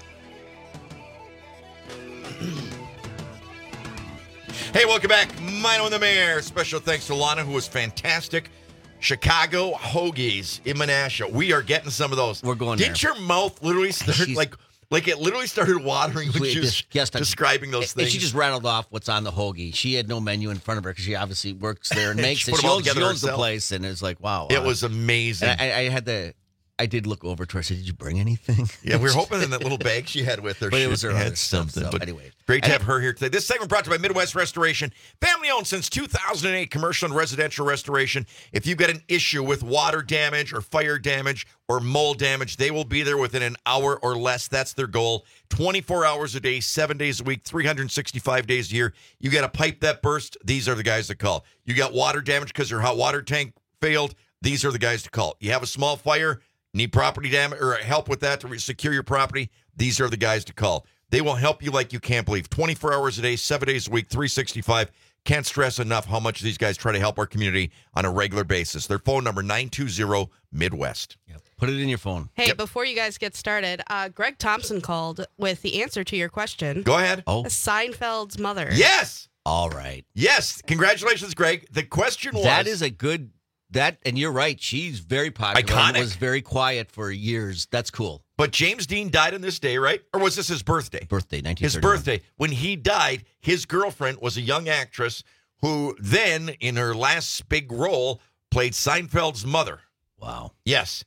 Hey, welcome back. Mino and the Mayor. Special thanks to Lana, who was fantastic. Chicago Hoagies in Menasha. We are getting some of those.
We're going
Didn't
there.
your mouth literally start like it literally started watering when she was describing those things?
And she just rattled off what's on the hoagie. She had no menu in front of her because she obviously works there and makes
She
it.
put
She
them all
owns,
together
she owns the
herself.
place, and it's like, wow.
It was amazing.
And I did look over to her. I said, "Did you bring anything?"
Yeah, we were hoping in that little bag she had with her.
But
she
it was her
had
other stuff,
something.
so
But
anyway.
great to have her here today. This segment brought to you by Midwest Restoration. Family owned since 2008, commercial and residential restoration. If you've got an issue with water damage or fire damage or mold damage, they will be there within an hour or less. That's their goal. 24 hours a day, 7 days a week, 365 days a year. You got a pipe that burst, these are the guys to call. You got water damage because your hot water tank failed, these are the guys to call. You have a small fire, need property damage or help with that to secure your property, these are the guys to call. They will help you like you can't believe. 24 hours a day, 7 days a week, 365. Can't stress enough how much these guys try to help our community on a regular basis. Their phone number, 920-MIDWEST.
Put it in your phone.
Hey, before you guys get started, Greg Thompson called with the answer to your question.
Go ahead.
Oh.
Seinfeld's mother.
Yes.
All right.
Yes. Congratulations, Greg. The question was...
That is a good... and you're right. She's very popular.
Iconic.
And was very quiet for years. That's cool.
But James Dean died on this day, right? Or was this his birthday?
Birthday, 1931.
His birthday. When he died, his girlfriend was a young actress who then, in her last big role, played Seinfeld's mother.
Wow.
Yes.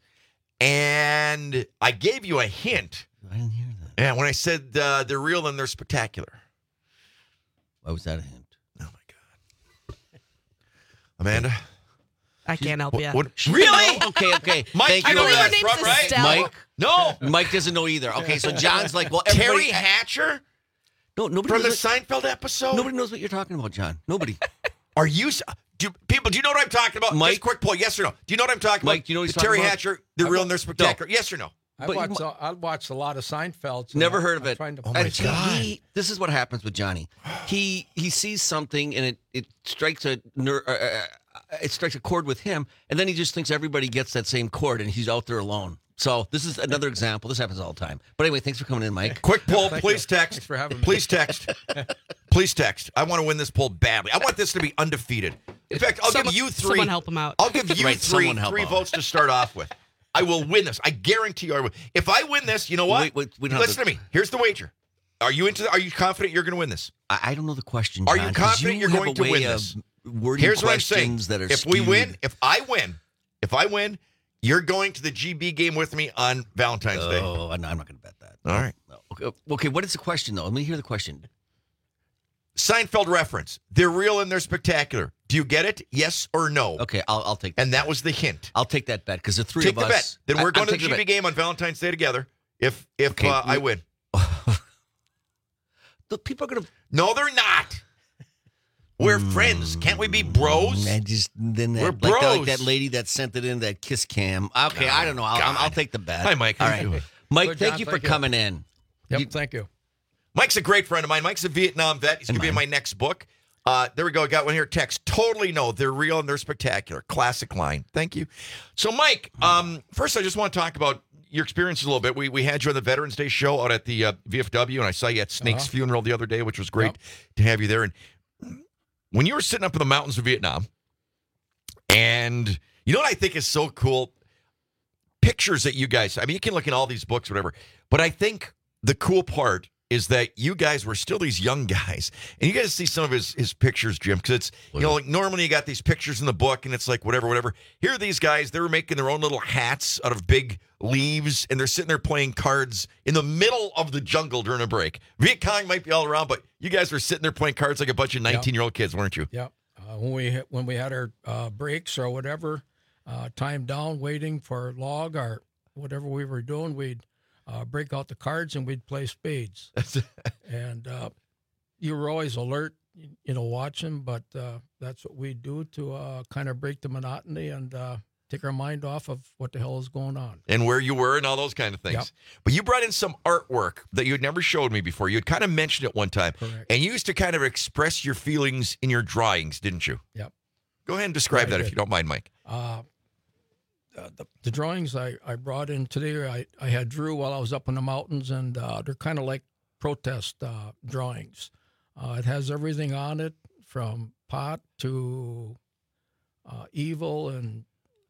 And I gave you a hint.
I didn't hear that.
Yeah, when I said they're real and they're spectacular.
Why was that a hint?
Oh, my God. Amanda?
I can't help you.
Really?
Okay.
Mike,
Thank
you
you.
know
believe her
that's
name's
from, right?
Estelle.
Mike?
No.
Mike doesn't know either. Okay, so John's like, well, everybody...
Terry Hatcher?
No, nobody
From the
knows what,
Seinfeld episode?
nobody knows what you're talking about, John. Nobody.
Are you... Do you know what I'm talking about?
Mike?
Just quick poll, yes or no? Do you know what I'm talking
Mike,
about?
do you know what he's
The Terry
talking about?
Hatcher, they're real and they're spectacular. Yes or no?
I watched a lot of Seinfeld.
Never heard of it.
Oh
my God.
This is what happens with Johnny. He sees something and it strikes a chord with him, and then he just thinks everybody gets that same chord, and he's out there alone. So this is another example. This happens all the time. But anyway, thanks for coming in, Mike.
Quick poll,
Thank
please
you.
text.
Thanks for having me.
Please text. Please text. I want to win this poll badly. I want this to be undefeated. In fact, I'll give you three.
Someone help him out.
I'll give you
Right,
three
someone help out.
votes to start off with. I will win this. I guarantee you I will. If I win this, you know what?
Wait, we don't have
Listen to me. Here's the wager. Are you confident you're going to win this?
I don't know the question,
Are
John,
you
'cause
confident you're
have
going
a
to
way
win
of
this?
wording
Here's what I'm saying.
questions that are
If we
skewed.
win, if I win, you're going to the GB game with me on Valentine's Day.
Oh, no, I'm not going to bet that.
All right.
No. Okay, what is the question, though? Let me hear the question.
Seinfeld reference. They're real and they're spectacular. Do you get it? Yes or no?
Okay, I'll take that.
And that was the hint.
I'll take that bet because the three
Take
of
the
us.
bet. Then we're going to the
taking
GB game on Valentine's Day together. If
Okay,
I win.
The people are going to.
No, they're not. We're friends. Can't we be bros?
And just then that,
We're
like
bros.
that lady that sent it in that kiss cam. Okay, I don't know. I'll take the bet.
Hi, Mike.
All
How
right,
you doing?
Mike.
Good,
Thank
John.
you for
Thank you.
coming in.
Yep, thank you.
Mike's a great friend of mine. Mike's a Vietnam vet. He's going to be in my next book. There we go. I got one here. Text. Totally no. They're real and they're spectacular. Classic line. Thank you. So, Mike, first I just want to talk about your experiences a little bit. We had you on the Veterans Day show out at the VFW, and I saw you at Snake's funeral the other day, which was great to have you there. And when you were sitting up in the mountains of Vietnam, and you know what I think is so cool? Pictures that you guys, I mean, you can look in all these books, whatever, but I think the cool part is that you guys were still these young guys, and you guys see some of his pictures, Jim, because it's, you know, like normally you got these pictures in the book, and it's like whatever. Here are these guys, they were making their own little hats out of big leaves, and they're sitting there playing cards in the middle of the jungle during a break. Viet Cong might be all around, but you guys were sitting there playing cards like a bunch of 19-year-old kids, weren't you?
Yep. When we had our breaks or whatever, time down waiting for log or whatever we were doing, we'd break out the cards and we'd play spades. And you were always alert, watching, but that's what we do to kind of break the monotony and take our mind off of what the hell is going on.
And where you were and all those kind of things.
Yep.
But you brought in some artwork that you had never showed me before. You had kind of mentioned it one time.
Correct.
And you used to kind of express your feelings in your drawings, didn't you?
Yep.
Go ahead and describe that if you don't mind, Mike.
The drawings I brought in today, I had drew while I was up in the mountains, and they're kind of like protest drawings. It has everything on it from pot to evil and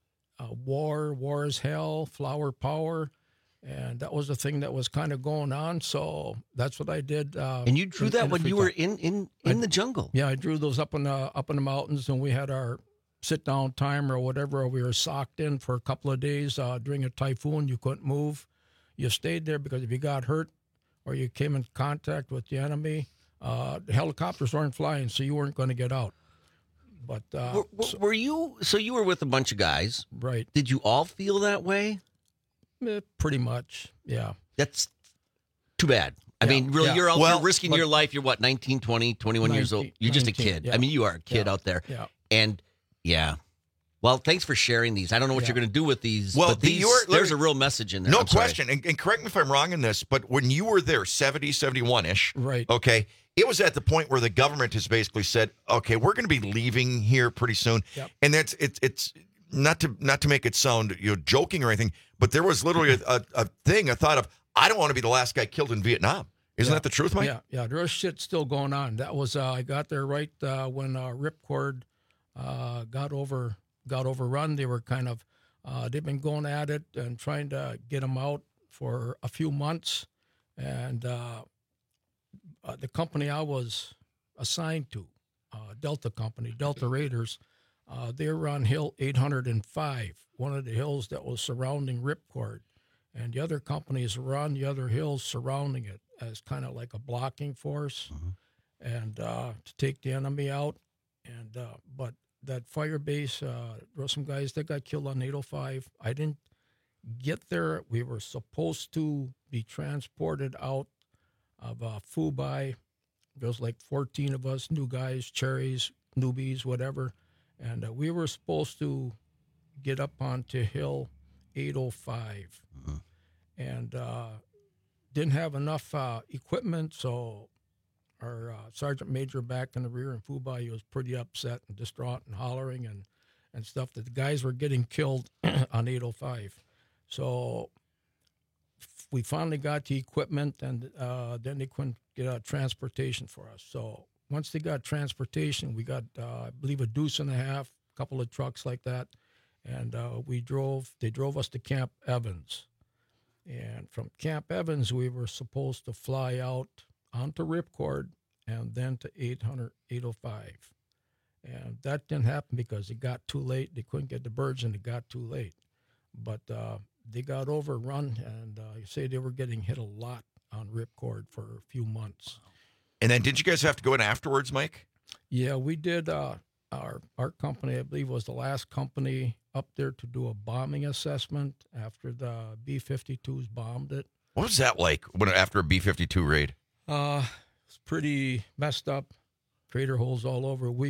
war is hell, flower power. And that was the thing that was kind of going on. So that's what I did.
And you drew that when you were in the jungle.
Yeah, I drew those up in the mountains, and we had our sit-down time or whatever. We were socked in for a couple of days during a typhoon. You couldn't move. You stayed there because if you got hurt or you came in contact with the enemy, the helicopters weren't flying, so you weren't going to get out. But
were you? So you were with a bunch of guys,
right?
Did you all feel that way?
Pretty much, yeah.
That's too bad. I mean, really, you're out there risking your life. You're what, 19, 20, 21 years old? You're just a kid.
Yeah.
I mean, you are a kid out there.
Yeah.
And, yeah. Well, thanks for sharing these. I don't know what you're going to do with these.
Well,
but there's a real message in there.
No question. And correct me if I'm wrong in this, but when you were there, 70, 71-ish,
right?
Okay, it was at the point where the government has basically said, okay, we're going to be leaving here pretty soon.
Yep.
And that's it's not to make it sound joking or anything, but there was literally a thought of, I don't want to be the last guy killed in Vietnam. Isn't that the truth, Mike?
Yeah. There was shit still going on. That was I got there right when Ripcord got overrun. They were kind of they've been going at it and trying to get them out for a few months, and the company I was assigned to, Delta Company, Delta Raiders. They were on Hill 805, one of the hills that was surrounding Ripcord. And the other companies were on the other hills surrounding it as kind of like a blocking force and to take the enemy out. And but that fire base, there were some guys that got killed on 805. I didn't get there. We were supposed to be transported out of Phu-Bai. There was like 14 of us, new guys, cherries, newbies, whatever. And we were supposed to get up onto Hill 805 and didn't have enough equipment, so our sergeant major back in the rear in Phu-Bai, he was pretty upset and distraught and hollering and stuff that the guys were getting killed on 805. So we finally got the equipment, and then they couldn't get transportation for us. So once they got transportation, we got, I believe, a deuce and a half, a couple of trucks like that. And they drove us to Camp Evans. And from Camp Evans, we were supposed to fly out onto Ripcord and then to 805. And that didn't happen because it got too late. They couldn't get the birds, and it got too late. But they got overrun, and you say they were getting hit a lot on Ripcord for a few months.
And then did you guys have to go in afterwards, Mike?
Yeah, we did. Our company, I believe, was the last company up there to do a bombing assessment after the B-52s bombed it.
What was that like after a B-52 raid?
It's pretty messed up. Crater holes all over. I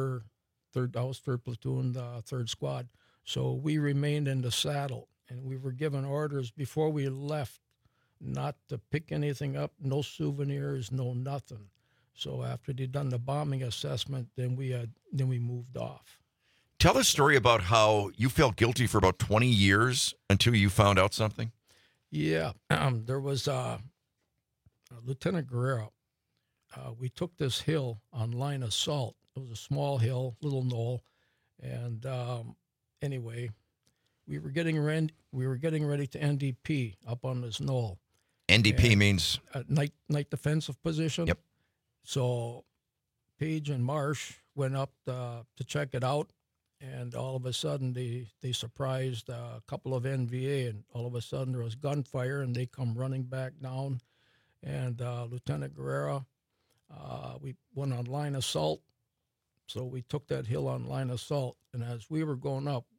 was third platoon, the third squad. So we remained in the saddle, and we were given orders before we left not to pick anything up, no souvenirs, no nothing. So after they'd done the bombing assessment, then we moved off.
Tell the story about how you felt guilty for about 20 years until you found out something.
Yeah, there was Lieutenant Guerrero. We took this hill on line assault. It was a small hill, little knoll, and anyway, we were getting ready to NDP up on this knoll.
NDP means
night defensive position.
Yep.
So Page and Marsh went up to check it out, and all of a sudden they surprised a couple of NVA, and all of a sudden there was gunfire, and they come running back down, and Lieutenant Guerrero, we went on line assault, so we took that hill on line assault, and as we were going up,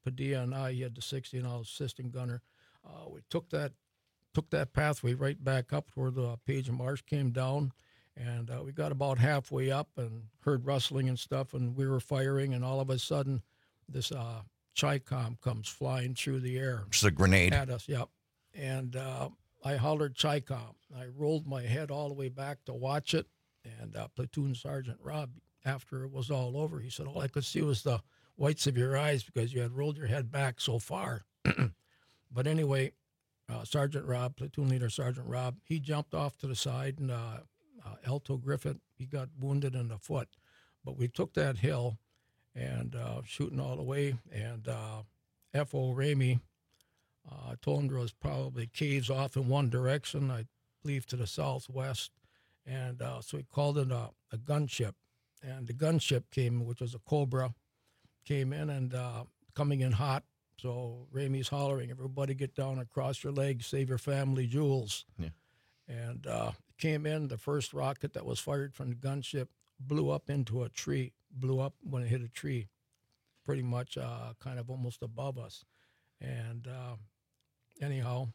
Padilla and I, he had the 60 and I was assistant gunner. We took that pathway right back up where the Page and Marsh came down, and we got about halfway up and heard rustling and stuff, and we were firing, and all of a sudden this Chi-Com comes flying through the air.
Just a grenade.
At us, yep. And I hollered Chi-Com. I rolled my head all the way back to watch it, and Platoon Sergeant Rob, after it was all over, he said, all I could see was the whites of your eyes because you had rolled your head back so far. But anyway, Sergeant Rob, Platoon Leader Sergeant Rob, he jumped off to the side, and Alto Griffith, he got wounded in the foot. But we took that hill and shooting all the way, and F.O. Ramey, I told him there was probably caves off in one direction, I believe to the southwest, and so he called in a gunship, and the gunship came, which was a Cobra, came in and coming in hot. So Ramey's hollering, everybody get down and cross your legs, save your family jewels. Yeah. And came in, the first rocket that was fired from the gunship blew up into a tree, blew up when it hit a tree, pretty much kind of almost above us. And anyhow,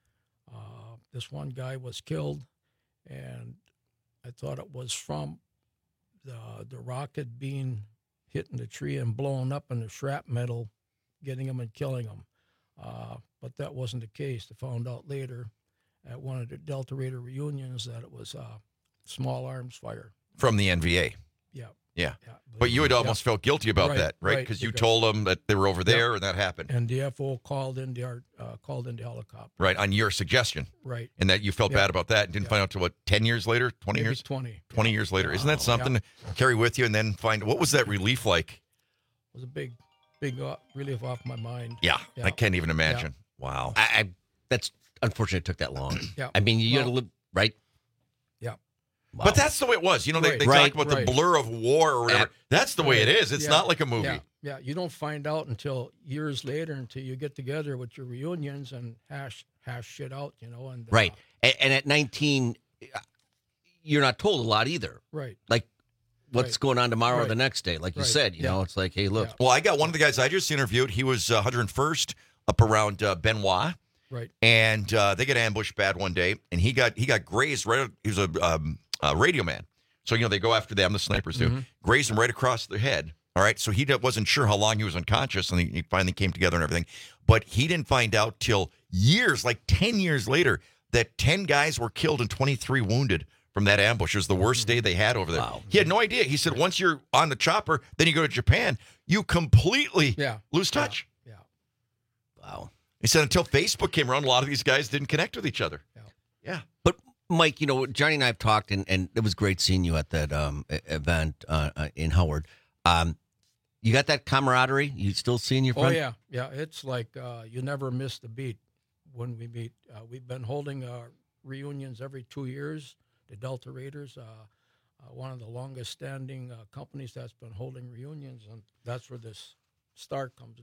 this one guy was killed, and I thought it was from the rocket being hit in the tree and blown up in the shrapnel, getting him and killing him. But that wasn't the case. I found out later at one of the Delta Raider reunions that it was small arms fire.
From the NVA.
Yeah.
Yeah. But you had almost felt guilty about that, right? Because you told them that they were over there and that happened.
And the FO called in the helicopter.
Right, on your suggestion.
Right.
And that you felt bad about that and didn't find out until, what, 10 years later? 20
Maybe
years?
20.
20 years later. Isn't that something to carry with you and then find, what was that relief like?
It was a big relief off my mind.
Yeah, I can't even imagine.
Yeah.
Wow.
That's unfortunate it took that long.
Yeah.
I mean, you got to live, right?
Yeah.
Wow. But that's the way it was. You know, they talk about the blur of war or whatever. That's the way it is. It's not like a movie.
Yeah, you don't find out until years later, until you get together with your reunions and hash shit out, you know. And
right. And at 19, you're not told a lot either.
Right.
Like, what's going on tomorrow or the next day? Like you said, you know, it's like, hey, look.
Well, I got one of the guys I just interviewed. He was 101st up around Benoit.
Right.
And they got ambushed bad one day, and he got grazed right. He was a radio man. So, you know, they go after them, the snipers do. Mm-hmm. Grazed him right across the head. All right. So he wasn't sure how long he was unconscious, and he finally came together and everything. But he didn't find out till years, like 10 years later, that 10 guys were killed and 23 wounded from that ambush. It was the worst day they had over there. Wow. He had no idea. He said, once you're on the chopper, then you go to Japan, you completely lose touch.
Yeah.
Wow.
He said until Facebook came around, a lot of these guys didn't connect with each other. Yeah.
But, Mike, you know, Johnny and I have talked, and it was great seeing you at that event in Howard. You got that camaraderie? You still seeing your friend?
Oh, yeah. Yeah, it's like you never miss the beat when we meet. We've been holding reunions every 2 years. The Delta Raiders, one of the longest-standing companies that's been holding reunions, and that's where this star comes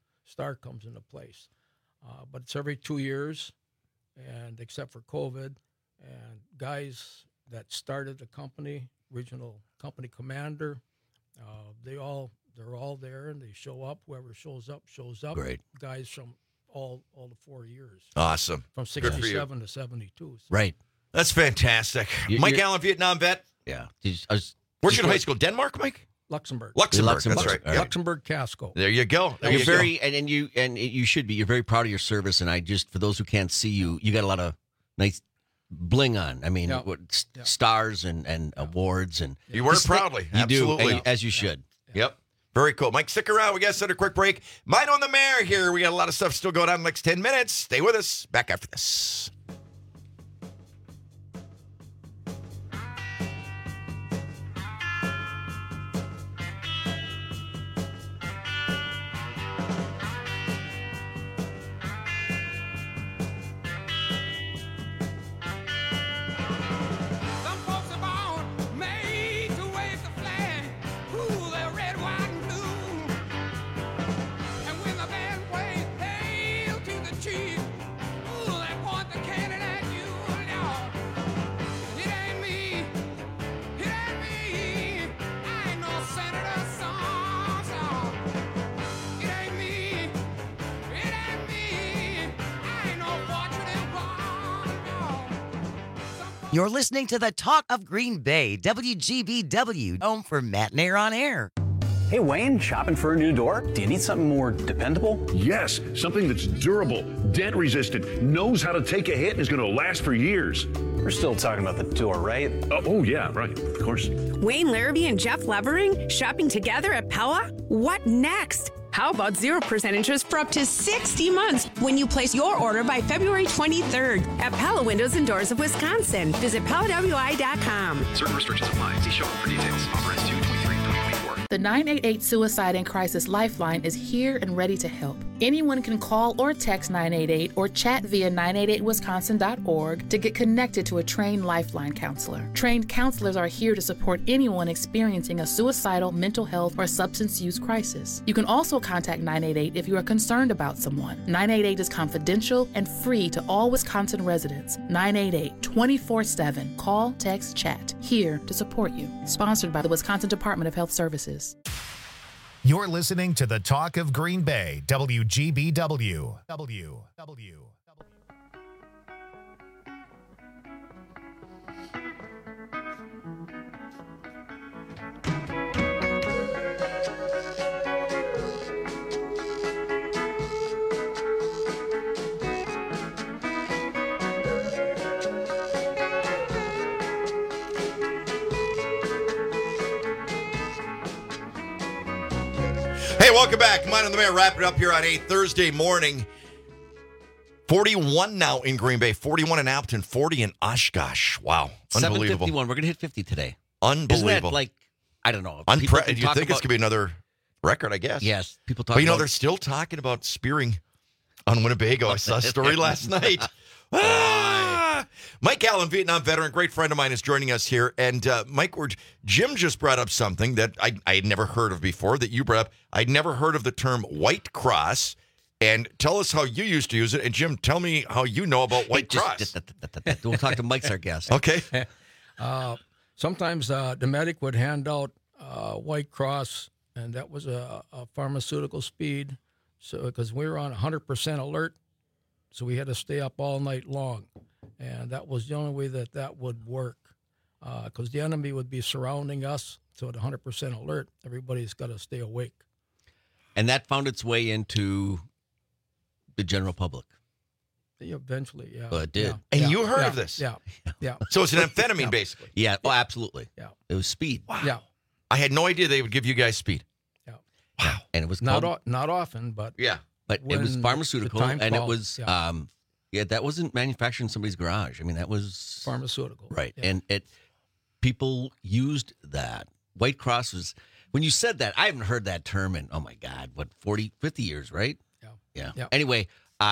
into place. But it's every 2 years, and except for COVID, and guys that started the company, regional company commander, they're all there, and they show up. Whoever shows up, shows up.
Great.
Guys from all the 4 years.
Awesome.
From 67 to 72. So.
Right.
That's fantastic. Mike Allen, Vietnam vet.
Yeah.
Where'd you go to high school? Denmark, Mike?
Luxembourg.
That's right.
All right.
Luxembourg Casco.
There you go.
You're very, and you should be. You're very proud of your service, and I just, for those who can't see you, you got a lot of nice bling on. I mean, stars and awards, and
you wear it proudly.
You
Absolutely.
do, as you should.
Yep. Very cool. Mike, stick around. We got to set a quick break. Mine on the Mare here. We got a lot of stuff still going on in the next 10 minutes. Stay with us. Back after this.
And when the band plays Hail to the Chief, ooh, they point the cane.
You're listening to the Talk of Green Bay, WGBW, home for Matt and Air on Air.
Hey, Wayne, shopping for a new door? Do you need something more dependable?
Yes, something that's durable, dent resistant, knows how to take a hit, and is going to last for years.
We're still talking about the door, right?
Oh, yeah, right, of course.
Wayne Larrabee and Jeff Levering shopping together at Pella? What next? How about 0% interest for up to 60 months when you place your order by February 23rd at Pella Windows and Doors of Wisconsin. Visit PellaWI.com.
Certain restrictions apply. See shop for details. Offer ends 2/23/2024.
The 988 Suicide and Crisis Lifeline is here and ready to help. Anyone can call or text 988 or chat via 988wisconsin.org to get connected to a trained Lifeline counselor. Trained counselors are here to support anyone experiencing a suicidal, mental health, or substance use crisis. You can also contact 988 if you are concerned about someone. 988 is confidential and free to all Wisconsin residents. 988 24/7. Call, text, chat. Here to support you. Sponsored by the Wisconsin Department of Health Services.
You're listening to the Talk of Green Bay, WGBW.
Hey, welcome back. Mine on the Mayor, wrapping it up here on a Thursday morning. 41 now in Green Bay, 41 in Appleton, 40 in Oshkosh. Wow. Unbelievable.
751. We're going to hit 50 today.
Unbelievable.
Isn't that like, I don't know.
You think it's going to be another record, I guess?
Yes. People talk
But,
about
they're still talking about spearing on Winnebago. I saw a story last night. Mike Allen, Vietnam veteran, great friend of mine, is joining us here. And Mike, Jim just brought up something that I had never heard of before, that you brought up. I'd never heard of the term White Cross. And tell us how you used to use it. And Jim, tell me how you know about White Cross.
We'll talk to Mike's our guest.
Okay.
Sometimes the medic would hand out White Cross, and that was a pharmaceutical speed. So because we were on 100% alert, so we had to stay up all night long. And that was the only way that would work, because the enemy would be surrounding us. So at 100% alert, everybody's got to stay awake.
And that found its way into the general public.
Eventually, yeah.
Well, it did.
Yeah.
And
Yeah.
you heard
Yeah.
of this?
Yeah. Yeah.
So it's an amphetamine,
Yeah.
basically.
Yeah. Oh, absolutely.
Yeah.
It was speed.
Wow.
Yeah.
I had no idea they would give you guys speed.
Yeah.
Wow.
And it was
Not
called,
not often, but
yeah.
But it was
when
pharmaceutical,
the time
and it
called,
was
yeah.
that wasn't manufactured in somebody's garage. I mean, that was
pharmaceutical.
right.
Yeah.
And people used that. White Cross was, when you said that, I haven't heard that term in, oh my God, what, 40, 50 years, right?
Yeah.
Yeah.
Yeah.
Anyway,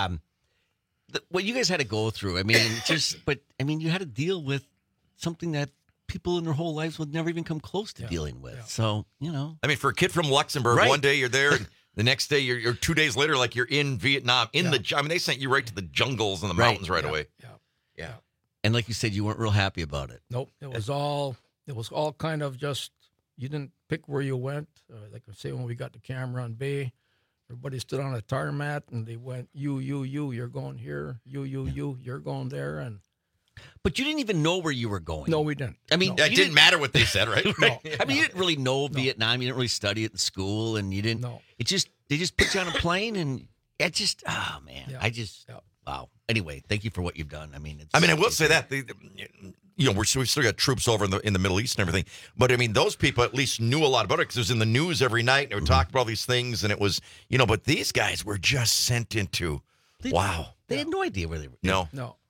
what you guys had to go through, I mean, you had to deal with something that people in their whole lives would never even come close to dealing with. So,
I mean, for a kid from Luxembourg,
Right.
one day you're there, and the next day you're 2 days later, like you're in Vietnam. They sent you right to the jungles and the mountains right away.
Yeah.
And like you said, you weren't real happy about it.
Nope. It was all kind of just, you didn't pick where you went. Like I say, when we got to Cameron Bay, everybody stood on a tar mat and they went, you, you're going here. You, you're going there. And
But you didn't even know where you were going.
no, we didn't.
I mean,
That
you
didn't matter what they said, right?
No.
I mean, you didn't really know Vietnam. You didn't really study it in school, and you didn't.
No.
They just put you on a plane, and it just, oh man,
Yeah.
wow. Anyway, thank you for what you've done. I mean,
I will say that we've still got troops over in the Middle East and everything, but I mean, those people at least knew a lot about it because it was in the news every night, and they were talking about all these things, and it was, but these guys were just sent into, wow.
They had no idea where they were.
No.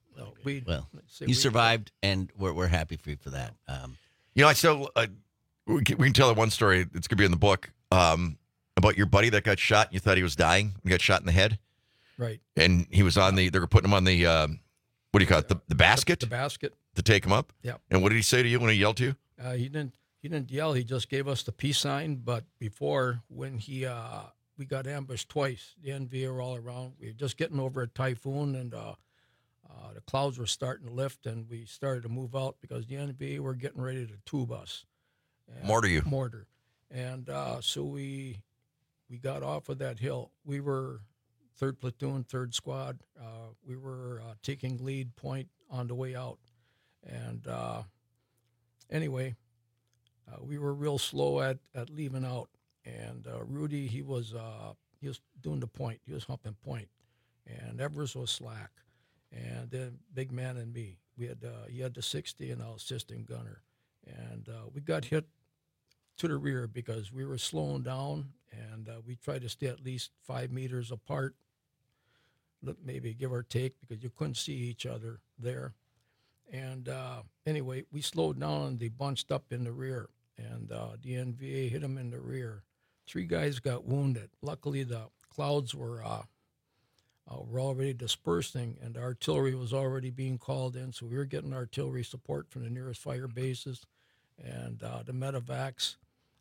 You survived, and we're happy for you for that.
I still we can tell that one story. It's gonna be in the book about your buddy that got shot. And you thought he was dying. He got shot in the head.
Right.
And he was they were putting him on the what do you call it? The basket.
The basket.
To take him up.
Yeah.
And what did he say to you when he yelled to you?
He didn't yell. He just gave us the peace sign. But before, when we got ambushed twice, the NVA were all around. We were just getting over a typhoon, and the clouds were starting to lift, and we started to move out because the NVA were getting ready to tube us.
Mortar you.
Mortar. And so we got off of that hill. We were 3rd Platoon, 3rd Squad. We were taking lead point on the way out. And anyway, we were real slow at leaving out. And Rudy, he was doing the point. He was humping point. And Evers was slack. And then big man and me. He had the 60 and I was assistant gunner. And we got hit to the rear because we were slowing down, and we tried to stay at least 5 meters apart, maybe give or take, because you couldn't see each other there. And anyway, we slowed down and they bunched up in the rear, and the NVA hit them in the rear. 3 guys got wounded. Luckily, the clouds were already dispersing, and the artillery was already being called in, so we were getting artillery support from the nearest fire bases, and the medevacs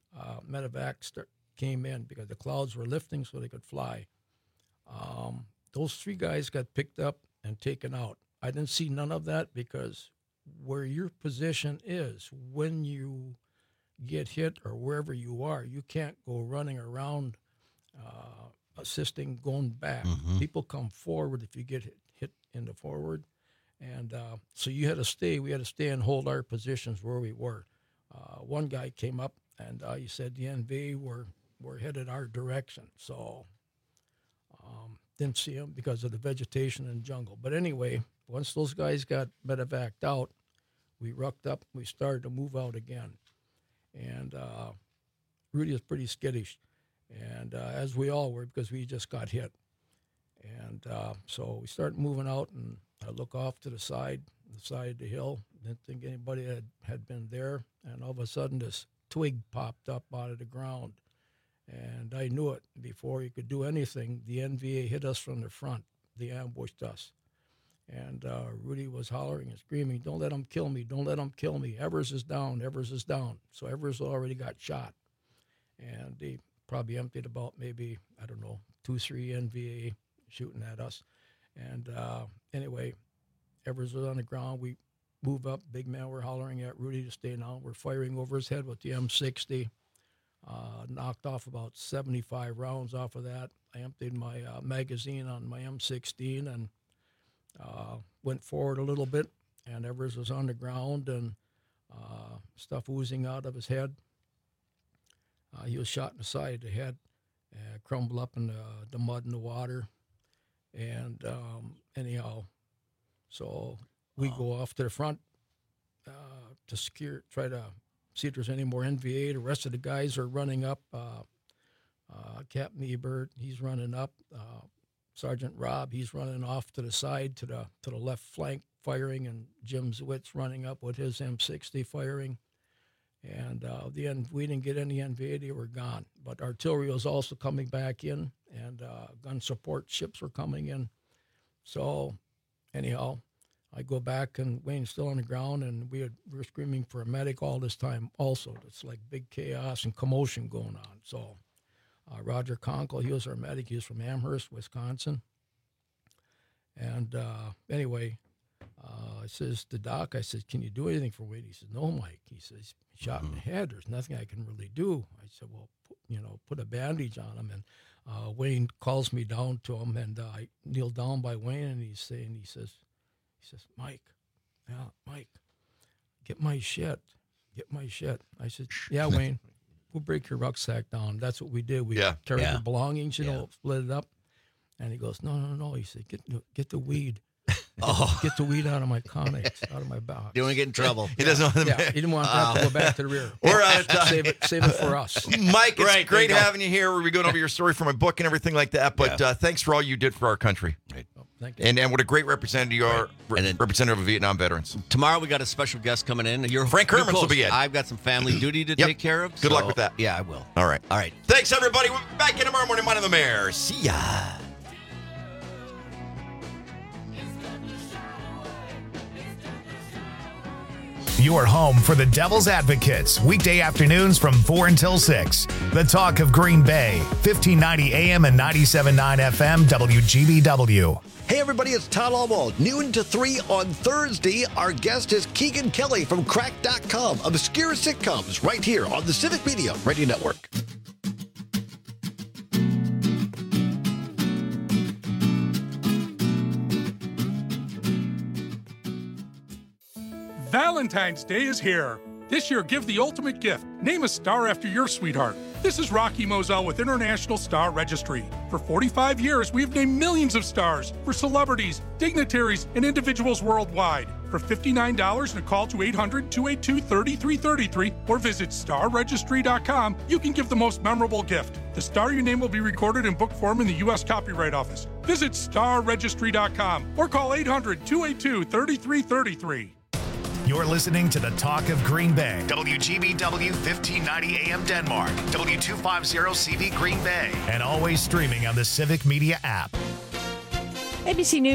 came in because the clouds were lifting so they could fly. Those 3 guys got picked up and taken out. I didn't see none of that because where your position is when you get hit or wherever you are, you can't go running around assisting going back.
Mm-hmm.
People come forward if you get hit in the forward. And so we had to stay and hold our positions where we were. One guy came up and he said the NV were headed our direction. So didn't see him because of the vegetation and jungle. But anyway, once those guys got medevaced out, we rucked up. We started to move out again. And Rudy was pretty skittish. And as we all were, because we just got hit. And so we started moving out, and I look off to the side of the hill. Didn't think anybody had been there. And all of a sudden, this twig popped up out of the ground. And I knew it. Before he could do anything, the NVA hit us from the front. They ambushed us. And Rudy was hollering and screaming, "Don't let them kill me. Don't let them kill me. Evers is down. Evers is down." So Evers already got shot. And they probably emptied about maybe, 2-3 NVA shooting at us. And anyway, Evers was on the ground. We move up. Big man, we're hollering at Rudy to stay down. We're firing over his head with the M60. Knocked off about 75 rounds off of that. I emptied my magazine on my M16 and went forward a little bit. And Evers was on the ground and stuff oozing out of his head. He was shot in the side of the head, crumbled up in the mud and the water. And anyhow, so we go off to the front to try to see if there's any more NVA. The rest of the guys are running up. Captain Ebert, he's running up. Sergeant Robb, he's running off to the side to the left flank firing, and Jim Zwitt's running up with his M60 firing. And the end, we didn't get any NVA, they were gone. But artillery was also coming back in, and gun support ships were coming in. So anyhow, I go back, and Wayne's still on the ground, and we were screaming for a medic all this time also. It's like big chaos and commotion going on. So Roger Conkle, he was our medic. He was from Amherst, Wisconsin. And anyway, I says to Doc, I said, "Can you do anything for Wayne?" He says, "No, Mike." He says, "He's shot in the head. There's nothing I can really do." I said, "Well, put a bandage on him." And Wayne calls me down to him, and I kneel down by Wayne, and he says, "Mike, get my shit. I said, "Yeah, Wayne, we'll break your rucksack down." That's what we did. We carried the belongings, split it up. And he goes, No. He said, get the weed. Get the weed out of my comics, out of my box.
You don't want to get in trouble.
He doesn't want to.
He didn't want that to go back to the rear.
We're out of time.
Save it for us.
Mike, it's great having you here. We'll be going over your story from my book and everything like that. But thanks for all you did for our country.
Right.
Thank you.
And what a great representative you are, representative of Vietnam veterans.
Tomorrow we got a special guest coming in.
Frank Hermans will be in.
I've got some family duty to take care of.
Good luck with that.
Yeah, I will.
All right. Thanks, everybody. We'll be back in tomorrow morning. Mind on the Mayor. See ya.
Your home for the Devil's Advocates, weekday afternoons from 4 until 6. The Talk of Green Bay, 1590 AM and 97.9 FM, WGBW.
Hey everybody, it's Todd Alwald. Noon to 3 on Thursday. Our guest is Keegan Kelly from Crack.com, obscure sitcoms, right here on the Civic Media Radio Network.
Valentine's Day is here. This year, give the ultimate gift. Name a star after your sweetheart. This is Rocky Moselle with International Star Registry. For 45 years, we've named millions of stars for celebrities, dignitaries, and individuals worldwide. For $59 and a call to 800-282-3333 or visit starregistry.com, you can give the most memorable gift. The star you name will be recorded in book form in the U.S. Copyright Office. Visit starregistry.com or call 800-282-3333.
You're listening to the Talk of Green Bay. WGBW 1590 AM Denmark. W250 CV Green Bay. And always streaming on the Civic Media app.
ABC News.